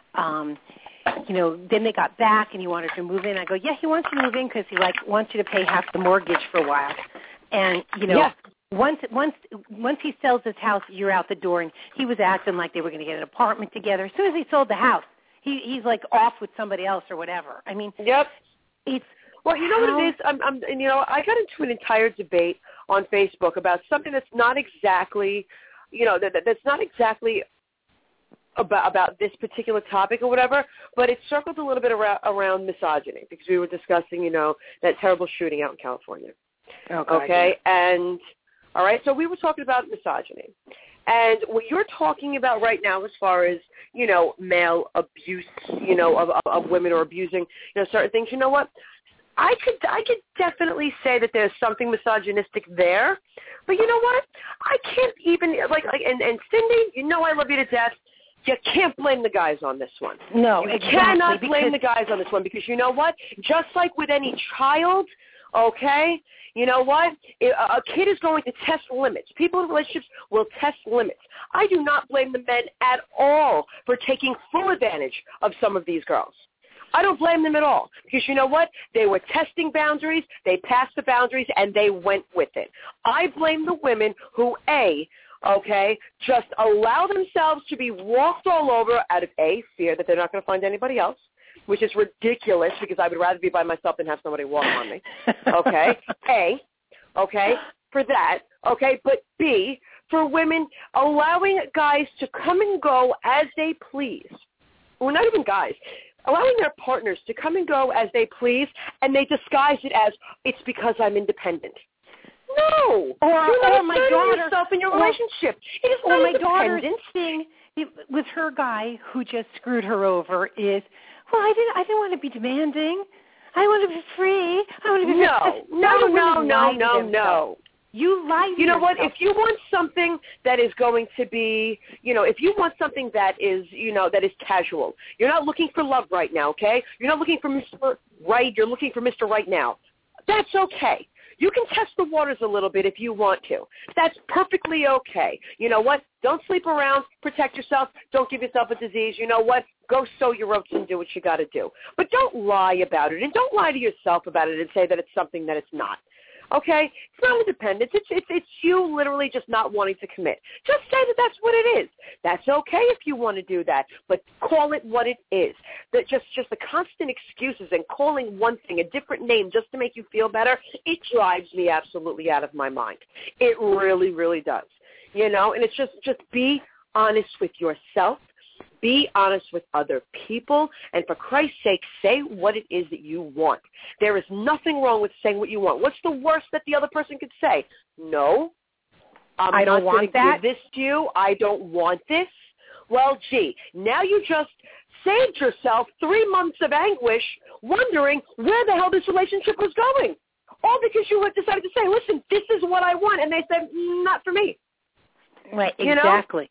You know, then they got back and he wanted to move in. I go, yeah, he wants you to move in because he, like, wants you to pay half the mortgage for a while. And, you know, once he sells his house, you're out the door. And he was acting like they were going to get an apartment together. As soon as he sold the house, he's like off with somebody else or whatever. I mean, it's... Well, you know what it is? And, you know, I got into an entire debate on Facebook about something that's not exactly, you know, that's not exactly about this particular topic or whatever, but it circled a little bit around misogyny because we were discussing, you know, that terrible shooting out in California. Oh, God, okay? Yeah. And All right? So we were talking about misogyny. And what you're talking about right now as far as, male abuse, of women or abusing, certain things, you know what? I could definitely say that there's something misogynistic there. But you know what? I can't even, and Cindy, I love you to death. You can't blame the guys on this one. No, you exactly. Cannot blame the guys on this one because you know what? Just like with any child, okay, you know what? A kid is going to test limits. People in relationships will test limits. I do not blame the men at all for taking full advantage of some of these girls. I don't blame them at all because you know what? They were testing boundaries, they passed the boundaries, and they went with it. I blame the women who, just allow themselves to be walked all over out of, fear that they're not going to find anybody else, which is ridiculous because I would rather be by myself than have somebody walk on me, for that, but B, for women allowing guys to come and go as they please. Well, not even guys. Allowing their partners to come and go as they please, and they disguise it as, it's because I'm independent. No. You're not asserting yourself in your relationship. It is not my daughter's thing with her guy who just screwed her over is, I didn't want to be demanding. I want to be free. I want to be No. You lie to You know yourself. what? If you want something that is going to be, if you want something that is, that is casual, you're not looking for love right now, okay? You're not looking for Mr. Right. You're looking for Mr. Right now. That's okay. You can test the waters a little bit if you want to. That's perfectly okay. You know what? Don't sleep around. Protect yourself. Don't give yourself a disease. You know what? Go sow your oats and do what you got to do. But don't lie about it, and don't lie to yourself about it and say that it's something that it's not. Okay? It's not independence. It's you literally just not wanting to commit. Just say that that's what it is. That's okay if you want to do that, but call it what it is. That just the constant excuses and calling one thing a different name just to make you feel better, it drives me absolutely out of my mind. It really, really does. And it's just be honest with yourself. Be honest with other people, and for Christ's sake, say what it is that you want. There is nothing wrong with saying what you want. What's the worst that the other person could say? No, I don't want that. I'm not going to give this to you. I don't want this. Well, gee, now you just saved yourself 3 months of anguish wondering where the hell this relationship was going. All because you had decided to say, listen, this is what I want, and they said, not for me. Right, exactly.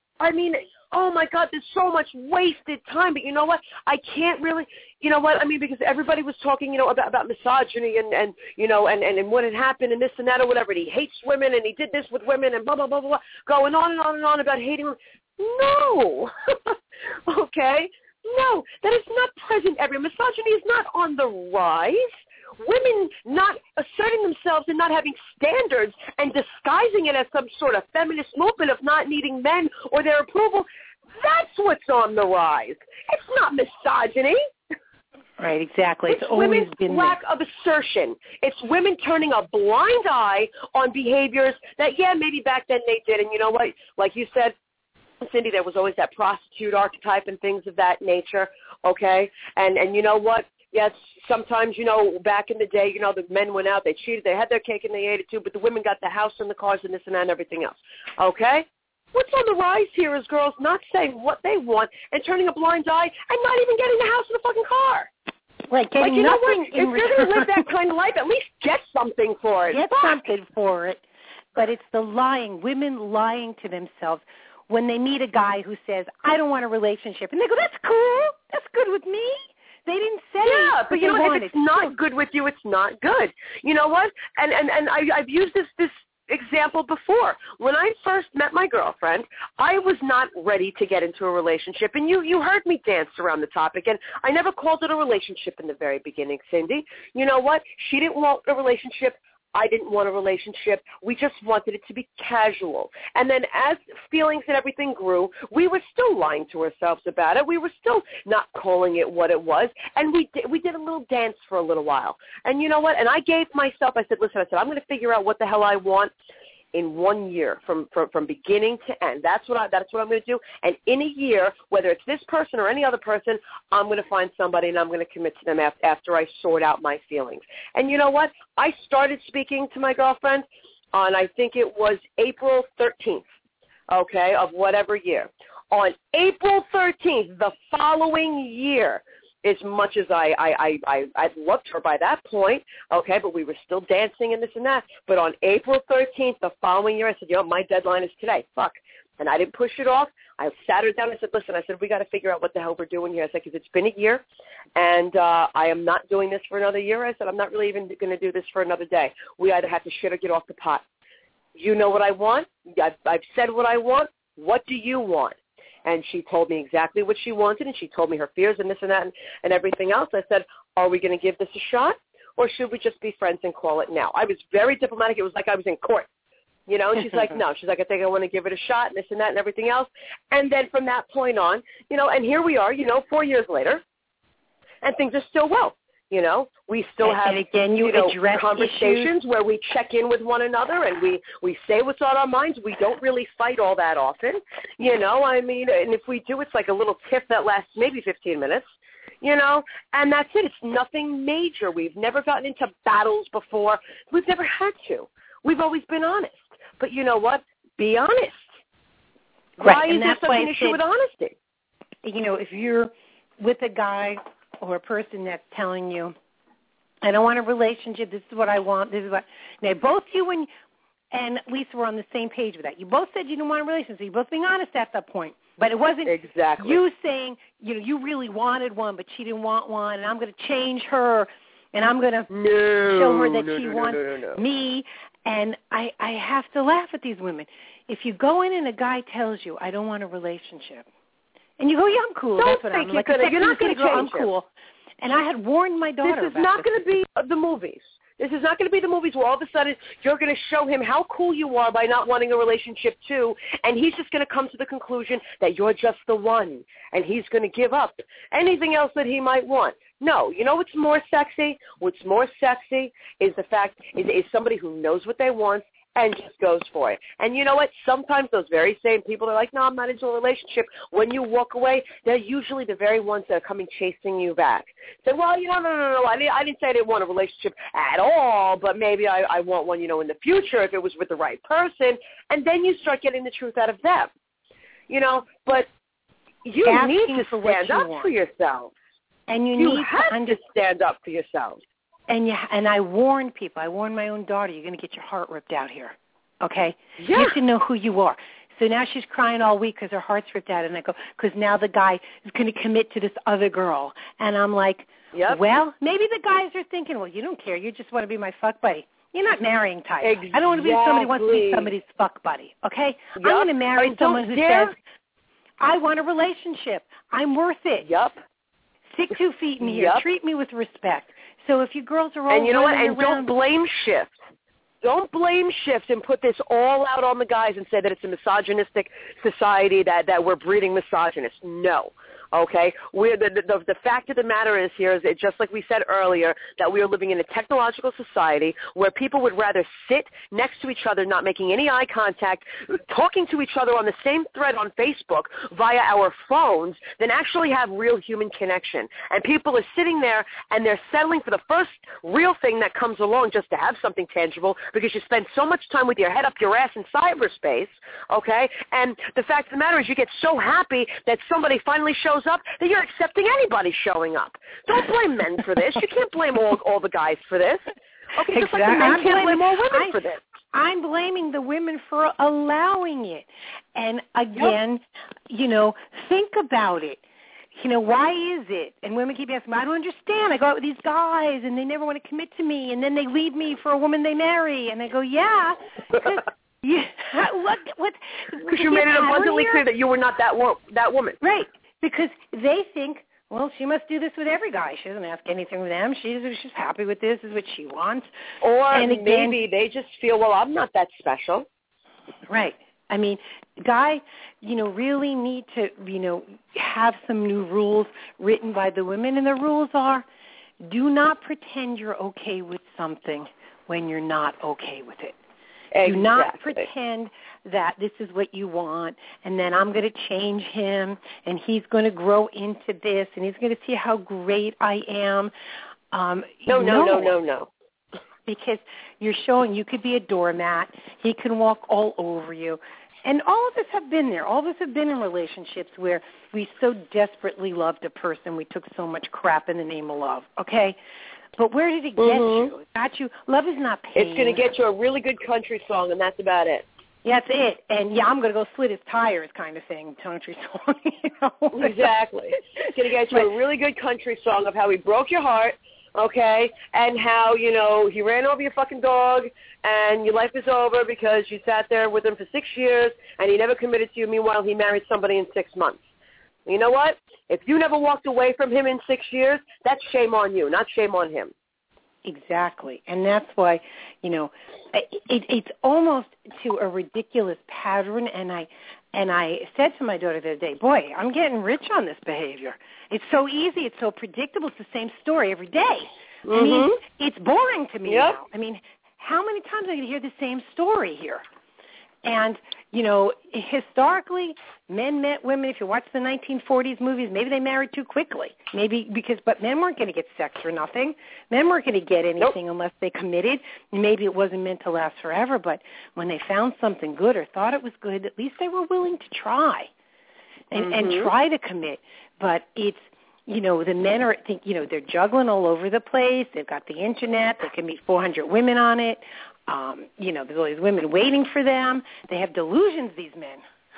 Oh, my God, there's so much wasted time. But you know what? I can't really, because everybody was talking, about misogyny and what had happened and this and that or whatever. And he hates women and he did this with women and blah, blah, blah, blah, blah, going on and on and on about hating women. No. Okay? No, that is not present everywhere. Misogyny is not on the rise. Women not asserting themselves and not having standards and disguising it as some sort of feminist movement of not needing men or their approval, that's what's on the rise. It's not misogyny. Right, exactly. It's always been lack of assertion. It's women turning a blind eye on behaviors that, maybe back then they did. And you know what? Like you said, Cindy, there was always that prostitute archetype and things of that nature, okay? And you know what? Yes, sometimes, back in the day, the men went out, they cheated, they had their cake and they ate it too, but the women got the house and the cars and this and that and everything else. Okay? What's on the rise here is girls not saying what they want and turning a blind eye and not even getting the house and the fucking car. Right, getting nothing in return. If you're going to live that kind of life, at least get something for it. Get something for it. But it's the lying, women lying to themselves when they meet a guy who says, I don't want a relationship. And they go, that's cool. That's good with me. They didn't say. Yeah, but you know what? If it's not good with you, it's not good. You know what? And I've used this example before. When I first met my girlfriend, I was not ready to get into a relationship. And you heard me dance around the topic. And I never called it a relationship in the very beginning, Cindy. You know what? She didn't want a relationship. I didn't want a relationship. We just wanted it to be casual. And then as feelings and everything grew, we were still lying to ourselves about it. We were still not calling it what it was. And we did a little dance for a little while. And you know what? And I gave myself, I said, I'm going to figure out what the hell I want in 1 year from beginning to end. That's what I'm going to do. And in a year, whether it's this person or any other person, I'm going to find somebody and I'm going to commit to them after I sort out my feelings. And you know what? I started speaking to my girlfriend on, I think it was April 13th, okay, of whatever year. On April 13th, the following year, as much as I loved her by that point, okay, but we were still dancing and this and that. But on April 13th, the following year, I said, my deadline is today. Fuck. And I didn't push it off. I sat her down and said, listen, we got to figure out what the hell we're doing here. I said, because it's been a year, and I am not doing this for another year. I said, I'm not really even going to do this for another day. We either have to shit or get off the pot. You know what I want. I've said what I want. What do you want? And she told me exactly what she wanted, and she told me her fears and this and that and everything else. I said, are we going to give this a shot, or should we just be friends and call it now? I was very diplomatic. It was like I was in court. And she's like, no. She's like, I think I want to give it a shot and this and that and everything else. And then from that point on, and here we are, 4 years later, and things are still well. We still have address conversations issues where we check in with one another and we say what's on our minds. We don't really fight all that often, and if we do, it's like a little tiff that lasts maybe 15 minutes, and that's it. It's nothing major. We've never gotten into battles before. We've never had to. We've always been honest. But you know what? Be honest. Right. Why is there such an issue with honesty? If you're with a guy or a person that's telling you, I don't want a relationship, this is what I want, this is what... Now, both you and Lisa were on the same page with that. You both said you didn't want a relationship, so you're both being honest at that point. But it wasn't exactly you saying, you really wanted one, but she didn't want one, and I'm going to change her, and I'm going to show her that she wants me. And I have to laugh at these women. If you go in and a guy tells you, I don't want a relationship, and you go, yeah, I'm cool. That's what I'm like. You're not going to change I'm cool. And I had warned my daughter This is not going to be the movies. This is not going to be the movies where all of a sudden you're going to show him how cool you are by not wanting a relationship too, and he's just going to come to the conclusion that you're just the one, and he's going to give up anything else that he might want. No, you know what's more sexy? What's more sexy is the fact is somebody who knows what they want and just goes for it. And you know what? Sometimes those very same people are like, no, I'm not into a relationship. When you walk away, they're usually the very ones that are coming chasing you back. Say, well, no. I didn't say I didn't want a relationship at all, but maybe I want one, in the future if it was with the right person. And then you start getting the truth out of them. But you need to stand up for yourself. And you need to stand up for yourself. And I warned people. I warned my own daughter, you're going to get your heart ripped out here, okay? Yeah. You have to know who you are. So now she's crying all week because her heart's ripped out. And I go, because now the guy is going to commit to this other girl. And I'm like, well, maybe the guys are thinking, well, you don't care. You just want to be my fuck buddy. You're not marrying type. Exactly. I don't want to be somebody who wants to be somebody's fuck buddy, okay? Yep. I'm going to marry someone who says, I want a relationship. I'm worth it. Yep. Stick 2 feet in here. Yep. Treat me with respect. So if you girls are all and you know what? And around, don't blame shift. Don't blame shift and put this all out on the guys and say that it's a misogynistic society, that we're breeding misogynists. No. Okay? The fact of the matter is here is that just like we said earlier, that we are living in a technological society where people would rather sit next to each other, not making any eye contact, talking to each other on the same thread on Facebook via our phones than actually have real human connection. And people are sitting there and they're settling for the first real thing that comes along just to have something tangible because you spend so much time with your head up your ass in cyberspace, okay? And the fact of the matter is you get so happy that somebody finally shows up that you're accepting anybody showing up. Don't blame men for this. You can't blame all the guys for this. Okay, just like the men can't blame all women for this. I'm blaming the women for allowing it. And again, think about it. Why is it? And women keep asking me, I don't understand. I go out with these guys, and they never want to commit to me, and then they leave me for a woman they marry. And I go, yeah. Because you made it abundantly clear that you were not that woman. Right. Because they think, well, she must do this with every guy. She doesn't ask anything of them. She's happy with this. This is what she wants. Or maybe they just feel, well, I'm not that special. Right. I mean, guy, really need to, have some new rules written by the women. And the rules are, do not pretend you're okay with something when you're not okay with it. Exactly. Do not pretend that this is what you want, and then I'm going to change him, and he's going to grow into this, and he's going to see how great I am. No. because you're showing you could be a doormat. He can walk all over you. And all of us have been there. All of us have been in relationships where we so desperately loved a person, we took so much crap in the name of love, okay? But where did it get you? It got you. Love is not pain. It's going to get you a really good country song, and that's about it. Yeah, that's it. And, yeah, I'm going to go slit his tires kind of thing, country song. You know? Exactly. It's going to get you a really good country song of how he broke your heart, okay, and how, you know, he ran over your fucking dog, and your life is over because you sat there with him for 6 years, and he never committed to you. Meanwhile, he married somebody in 6 months. You know what? If you never walked away from him in 6 years, that's shame on you, not shame on him. Exactly. And that's why, you know, it's almost to a ridiculous pattern. And I said to my daughter the other day, boy, I'm getting rich on this behavior. It's so easy. It's so predictable. It's the same story every day. I mean, it's boring to me now. I mean, how many times am I going to hear the same story here? And, you know, historically, men met women. If you watch the 1940s movies, maybe they married too quickly. But men weren't going to get sex for nothing. Men weren't going to get anything unless they committed. Maybe it wasn't meant to last forever, but when they found something good or thought it was good, at least they were willing to try and try to commit. But it's, you know, the men are, they're juggling all over the place. They've got the Internet. They can meet 400 women on it. You know, there's all these women waiting for them. They have delusions, these men.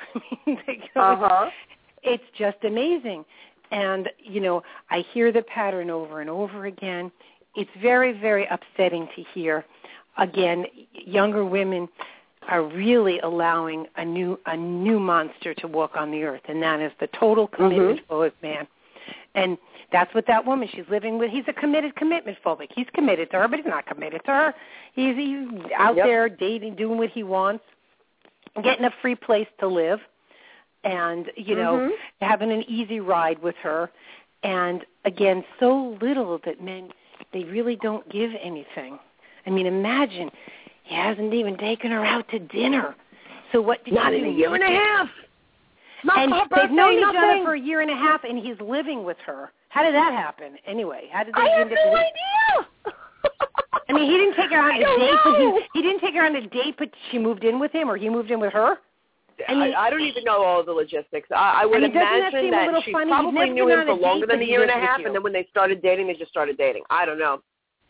It's just amazing. And, you know, I hear the pattern over and over again. It's very, very upsetting to hear. Again, younger women are really allowing a new monster to walk on the earth, and that is the total commitment phobic man. And that's what that woman she's living with. He's a commitment phobic. He's committed to her, but he's not committed to her. He's out there dating, doing what he wants, getting a free place to live, and, you know, having an easy ride with her. And, again, so little that men, they really don't give anything. I mean, imagine, he hasn't even taken her out to dinner. So what did Not in a year and a half. And they've known each other for a year and a half, and he's living with her. How did that happen? Anyway, how did they end up? I have no idea. I mean, he didn't take her on a date, but he didn't take her on a date, but she moved in with him, or he moved in with her. I don't even know all the logistics. I would imagine that she probably knew him for longer than a year and a half, and then when they started dating, they just started dating. I don't know.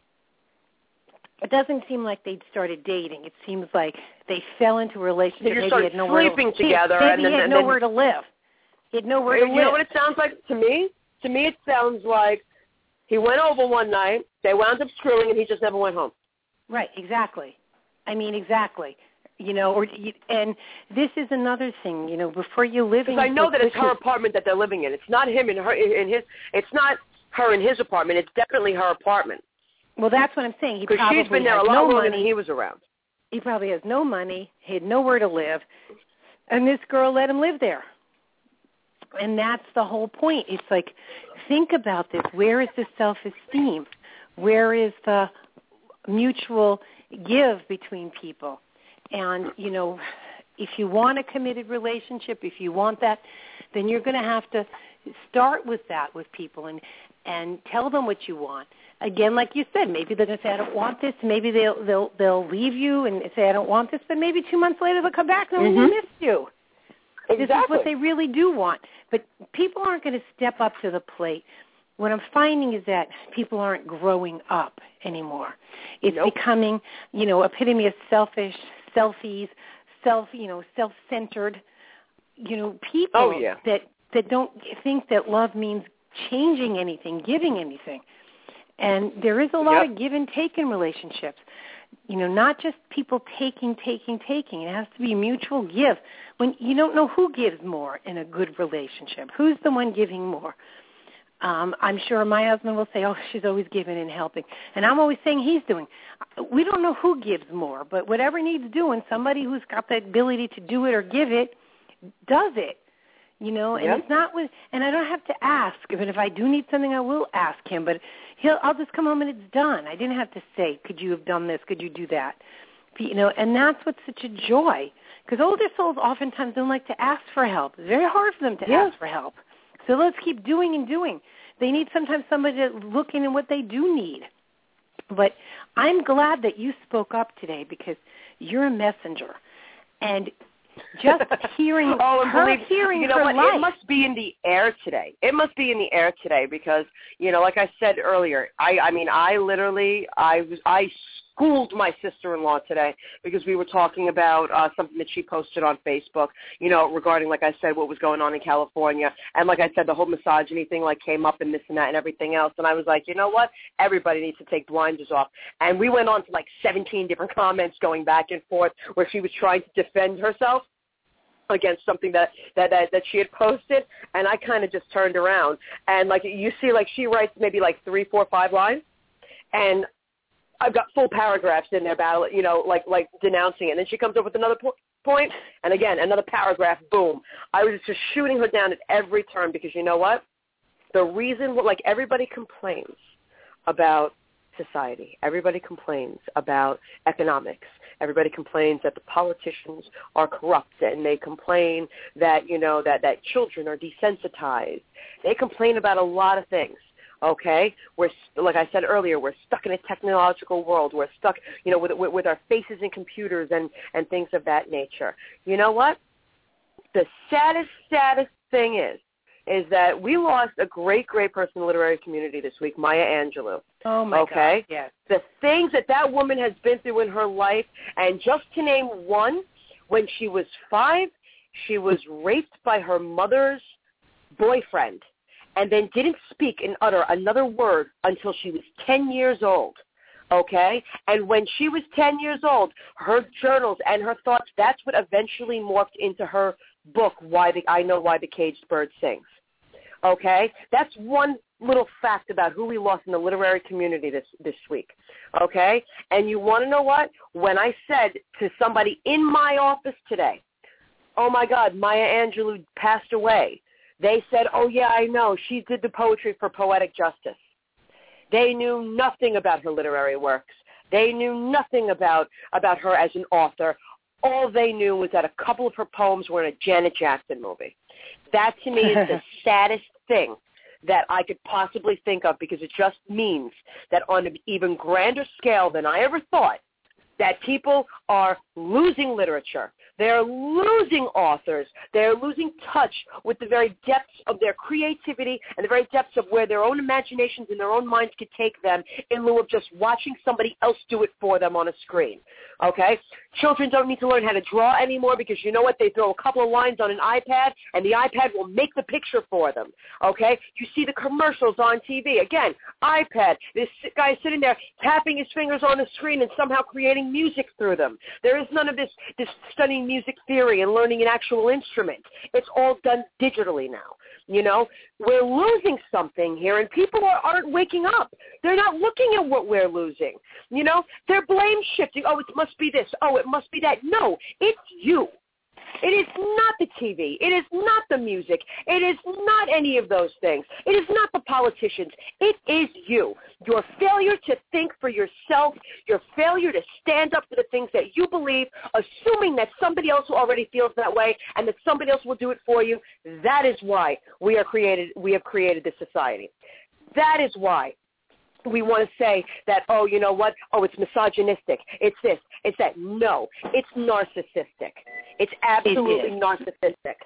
It doesn't seem like they'd started dating. It seems like they fell into a relationship. They just started sleeping together. Maybe he had nowhere to live. He had nowhere to live. You know what it sounds like to me? To me, it sounds like he went over one night, they wound up screwing, and he just never went home. Right, exactly. I mean, exactly. You know, and this is another thing, you know, before you live in... Because I know that it's her apartment that they're living in. It's not him in her, it's not her in his apartment. It's definitely her apartment. Well, that's what I'm saying. He probably she's been there a lot longer than he was around. He probably has no money. He had nowhere to live. And this girl let him live there. And that's the whole point. It's like, think about this. Where is the self-esteem? Where is the mutual give between people? And, you know, if you want a committed relationship, if you want that, then you're going to have to start with that with people and tell them what you want. Again, like you said, maybe they're going to say, I don't want this. Maybe they'll leave you and say, I don't want this. But maybe 2 months later they'll come back and they'll miss you. Exactly. This is what they really do want. But people aren't going to step up to the plate. What I'm finding is that people aren't growing up anymore. It's becoming, you know, epitome of selfish, selfies, self-centered, you know, people that don't think that love means changing anything, giving anything. And there is a lot of give and take in relationships. You know, not just people taking. It has to be a mutual give. When you don't know who gives more in a good relationship, who's the one giving more? I'm sure my husband will say, oh, she's always giving and helping. And I'm always saying he's doing. We don't know who gives more, but whatever needs doing, somebody who's got the ability to do it or give it, does it. You know, and it's not with, and I don't have to ask. But if I do need something, I will ask him. But I'll just come home and it's done. I didn't have to say, could you have done this? Could you do that? You know, and that's what's such a joy. Because older souls oftentimes don't like to ask for help. It's very hard for them to ask for help. So let's keep doing and doing. They need sometimes somebody to look in what they do need. But I'm glad that you spoke up today because you're a messenger. And just hearing hearing you know her what? life. It must be in the air today. It must be in the air today because, you know, like I said earlier, I schooled my sister-in-law today because we were talking about something that she posted on Facebook, you know, regarding, like I said, what was going on in California. And like I said, the whole misogyny thing, like, came up and this and that and everything else. And I was like, you know what? Everybody needs to take blinders off. And we went on to, like, 17 different comments going back and forth where she was trying to defend herself against something that she had posted. And I kind of just turned around. And, like, you see, like, she writes maybe, like, 3, 4, 5 lines. And I've got full paragraphs in there about, you know, like denouncing it. And then she comes up with another point, and again, another paragraph, boom. I was just shooting her down at every turn because you know what? The reason, like, everybody complains about society. Everybody complains about economics. Everybody complains that the politicians are corrupt, and they complain that, you know, that children are desensitized. They complain about a lot of things. Okay, we're, like I said earlier, we're stuck in a technological world. We're stuck, you know, with our faces in computers and things of that nature. You know what? The saddest thing is that we lost a great person in the literary community this week, Maya Angelou. Oh, my God, yes. The things that woman has been through in her life, and just to name one, when she was 5, she was raped by her mother's boyfriend, and then didn't speak and utter another word until she was 10 years old, okay? And when she was 10 years old, her journals and her thoughts, that's what eventually morphed into her book, I Know Why the Caged Bird Sings, okay? That's one little fact about who we lost in the literary community this week, okay? And you want to know what? When I said to somebody in my office today, oh, my God, Maya Angelou passed away, they said, oh, yeah, I know. She did the poetry for Poetic Justice. They knew nothing about her literary works. They knew nothing about her as an author. All they knew was that a couple of her poems were in a Janet Jackson movie. That, to me, is the saddest thing that I could possibly think of because it just means that on an even grander scale than I ever thought, that people are losing literature. They're losing authors. They're losing touch with the very depths of their creativity and the very depths of where their own imaginations and their own minds could take them in lieu of just watching somebody else do it for them on a screen, okay? Children don't need to learn how to draw anymore because you know what? They throw a couple of lines on an iPad, and the iPad will make the picture for them, okay? You see the commercials on TV. Again, iPad, this guy sitting there tapping his fingers on the screen and somehow creating music through them. There is none of this studying music theory and learning an actual instrument. It's all done digitally now. You know, we're losing something here, and people aren't waking up. They're not looking at what we're losing. You know, they're blame shifting. Oh, it must be this. Oh, it must be that. No, it's you. It is not the TV. It is not the music. It is not any of those things. It is not the politicians. It is you. Your failure to think for yourself, your failure to stand up for the things that you believe, assuming that somebody else already feels that way and that somebody else will do it for you, that is why we have created this society. That is why we want to say that, oh, you know what? Oh, it's misogynistic. It's this. It's that. No, it's narcissistic. It's absolutely narcissistic.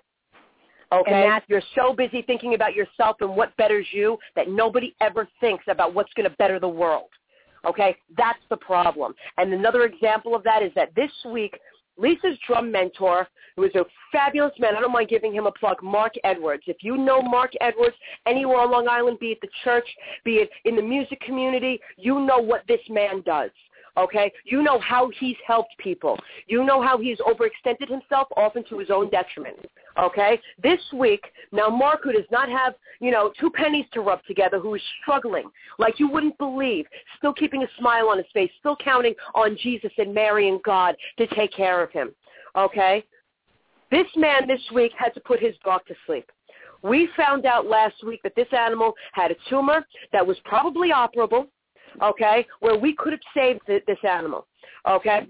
Okay? You're so busy thinking about yourself and what betters you that nobody ever thinks about what's going to better the world. Okay? That's the problem. And another example of that is that this week, Lisa's drum mentor, who is a fabulous man, I don't mind giving him a plug, Mark Edwards. If you know Mark Edwards anywhere on Long Island, be it the church, be it in the music community, you know what this man does. Okay? You know how he's helped people. You know how he's overextended himself, often to his own detriment. Okay? This week, now Mark, who does not have, you know, 2 pennies to rub together, who is struggling like you wouldn't believe, still keeping a smile on his face, still counting on Jesus and Mary and God to take care of him. Okay? This man this week had to put his dog to sleep. We found out last week that this animal had a tumor that was probably operable, okay, where we could have saved this animal, okay?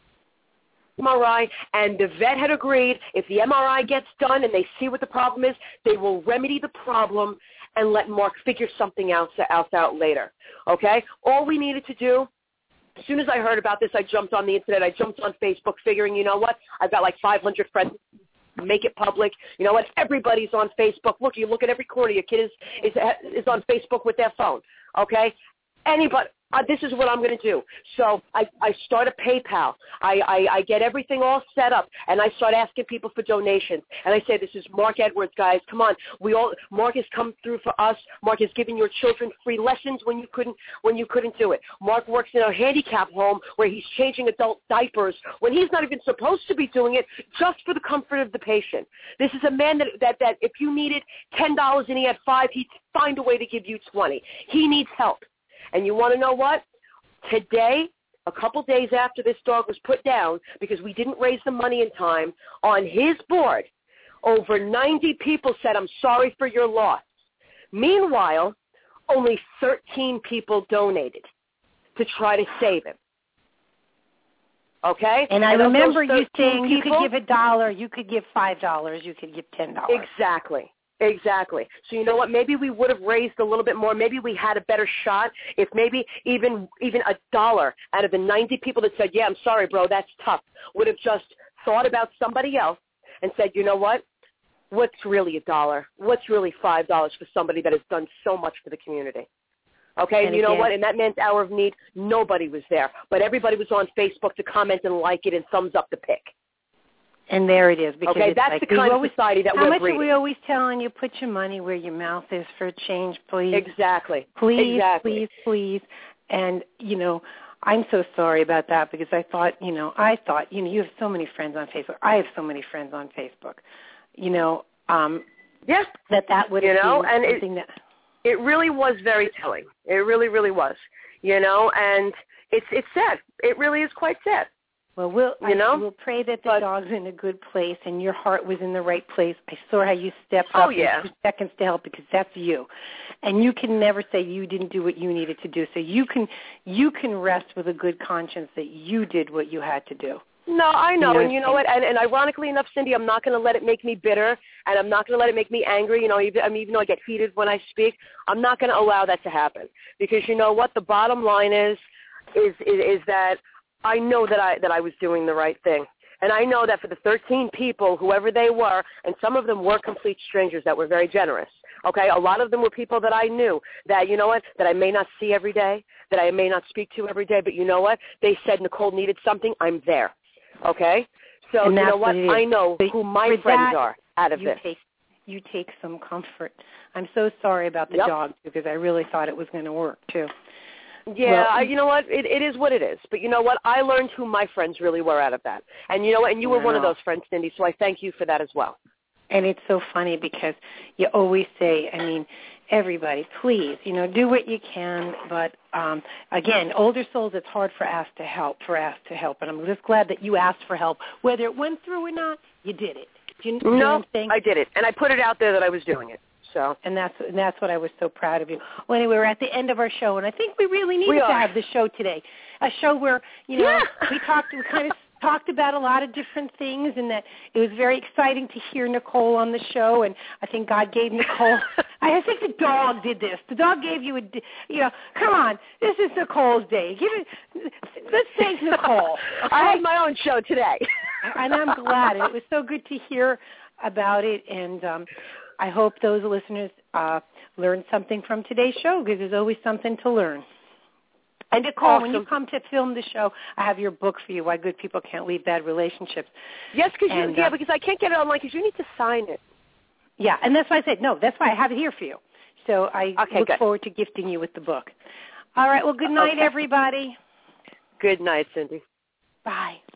MRI, and the vet had agreed if the MRI gets done and they see what the problem is, they will remedy the problem and let Mark figure something else out later, okay? All we needed to do, as soon as I heard about this, I jumped on the internet. I jumped on Facebook figuring, you know what, I've got like 500 friends. Make it public. You know what? Everybody's on Facebook. Look, you look at every corner. Your kid is on Facebook with their phone. Okay? Anybody. This is what I'm going to do. So I start a PayPal. I get everything all set up, and I start asking people for donations. And I say, this is Mark Edwards, guys. Come on. Mark has come through for us. Mark has given your children free lessons when you couldn't do it. Mark works in a handicap home where he's changing adult diapers when he's not even supposed to be doing it, just for the comfort of the patient. This is a man that if you needed $10 and he had $5, he'd find a way to give you $20. He needs help. And you want to know what? Today, a couple days after this dog was put down, because we didn't raise the money in time, on his board, over 90 people said, I'm sorry for your loss. Meanwhile, only 13 people donated to try to save him. Okay? And I remember you saying you could give $1, you could give $5, you could give $10. Exactly. So you know what? Maybe we would have raised a little bit more. Maybe we had a better shot if maybe even $1 out of the 90 people that said, yeah, I'm sorry, bro, that's tough, would have just thought about somebody else and said, you know what? What's really $1? What's really $5 for somebody that has done so much for the community? Okay, and you know what? In that man's hour of need, nobody was there. But everybody was on Facebook to comment and like it and thumbs up the pic. And there it is. Because okay, that's like, the kind of society that we're breeding. How much are we always telling you, put your money where your mouth is for a change, please? Exactly. Please. And, you know, I'm so sorry about that because I thought, you have so many friends on Facebook. I have so many friends on Facebook. You know, that would have been something that... It really was very telling. It really, really was. You know, and it's sad. It really is quite sad. Well, we'll pray that the dog's in a good place and your heart was in the right place. I saw how you stepped up in 2 seconds to help because that's you. And you can never say you didn't do what you needed to do. So you can rest with a good conscience that you did what you had to do. No, I know. And you know what? And ironically enough, Cindy, I'm not going to let it make me bitter, and I'm not going to let it make me angry. You know, even though I get heated when I speak, I'm not going to allow that to happen. Because you know what? The bottom line is that I know that I was doing the right thing. And I know that for the 13 people, whoever they were, and some of them were complete strangers that were very generous, okay? A lot of them were people that I knew that, you know what, that I may not see every day, that I may not speak to every day, but you know what? They said Nicole needed something, I'm there, okay? So you know what? I know who my friends are out of this. You take some comfort. I'm so sorry about the dog because I really thought it was going to work, too. Yeah, you know what? It is what it is. But you know what? I learned who my friends really were out of that. And you know what? And you were one of those friends, Cindy, so I thank you for that as well. And it's so funny because you always say, I mean, everybody, please, do what you can. But, again, older souls, it's hard for us to help. And I'm just glad that you asked for help. Whether it went through or not, you did it. Do you know what I'm saying? I did it. And I put it out there that I was doing it. So. And that's what I was so proud of you. Well, anyway, we're at the end of our show, and I think we really needed to have the show today, a show where we kind of talked about a lot of different things, and that it was very exciting to hear Nicole on the show. And I think God gave Nicole. I think the dog did this. The dog gave you come on, this is Nicole's day. Let's thank Nicole. Okay? I had my own show today, and I'm glad. It was so good to hear about it, and. I hope those listeners learned something from today's show because there's always something to learn. And Nicole, when you come to film the show, I have your book for you, Why Good People Can't Leave Bad Relationships. Yes, because I can't get it online because you need to sign it. Yeah, and that's why I said, no, that's why I have it here for you. So I look forward to gifting you with the book. All right, well, good night, everybody. Good night, Cindy. Bye.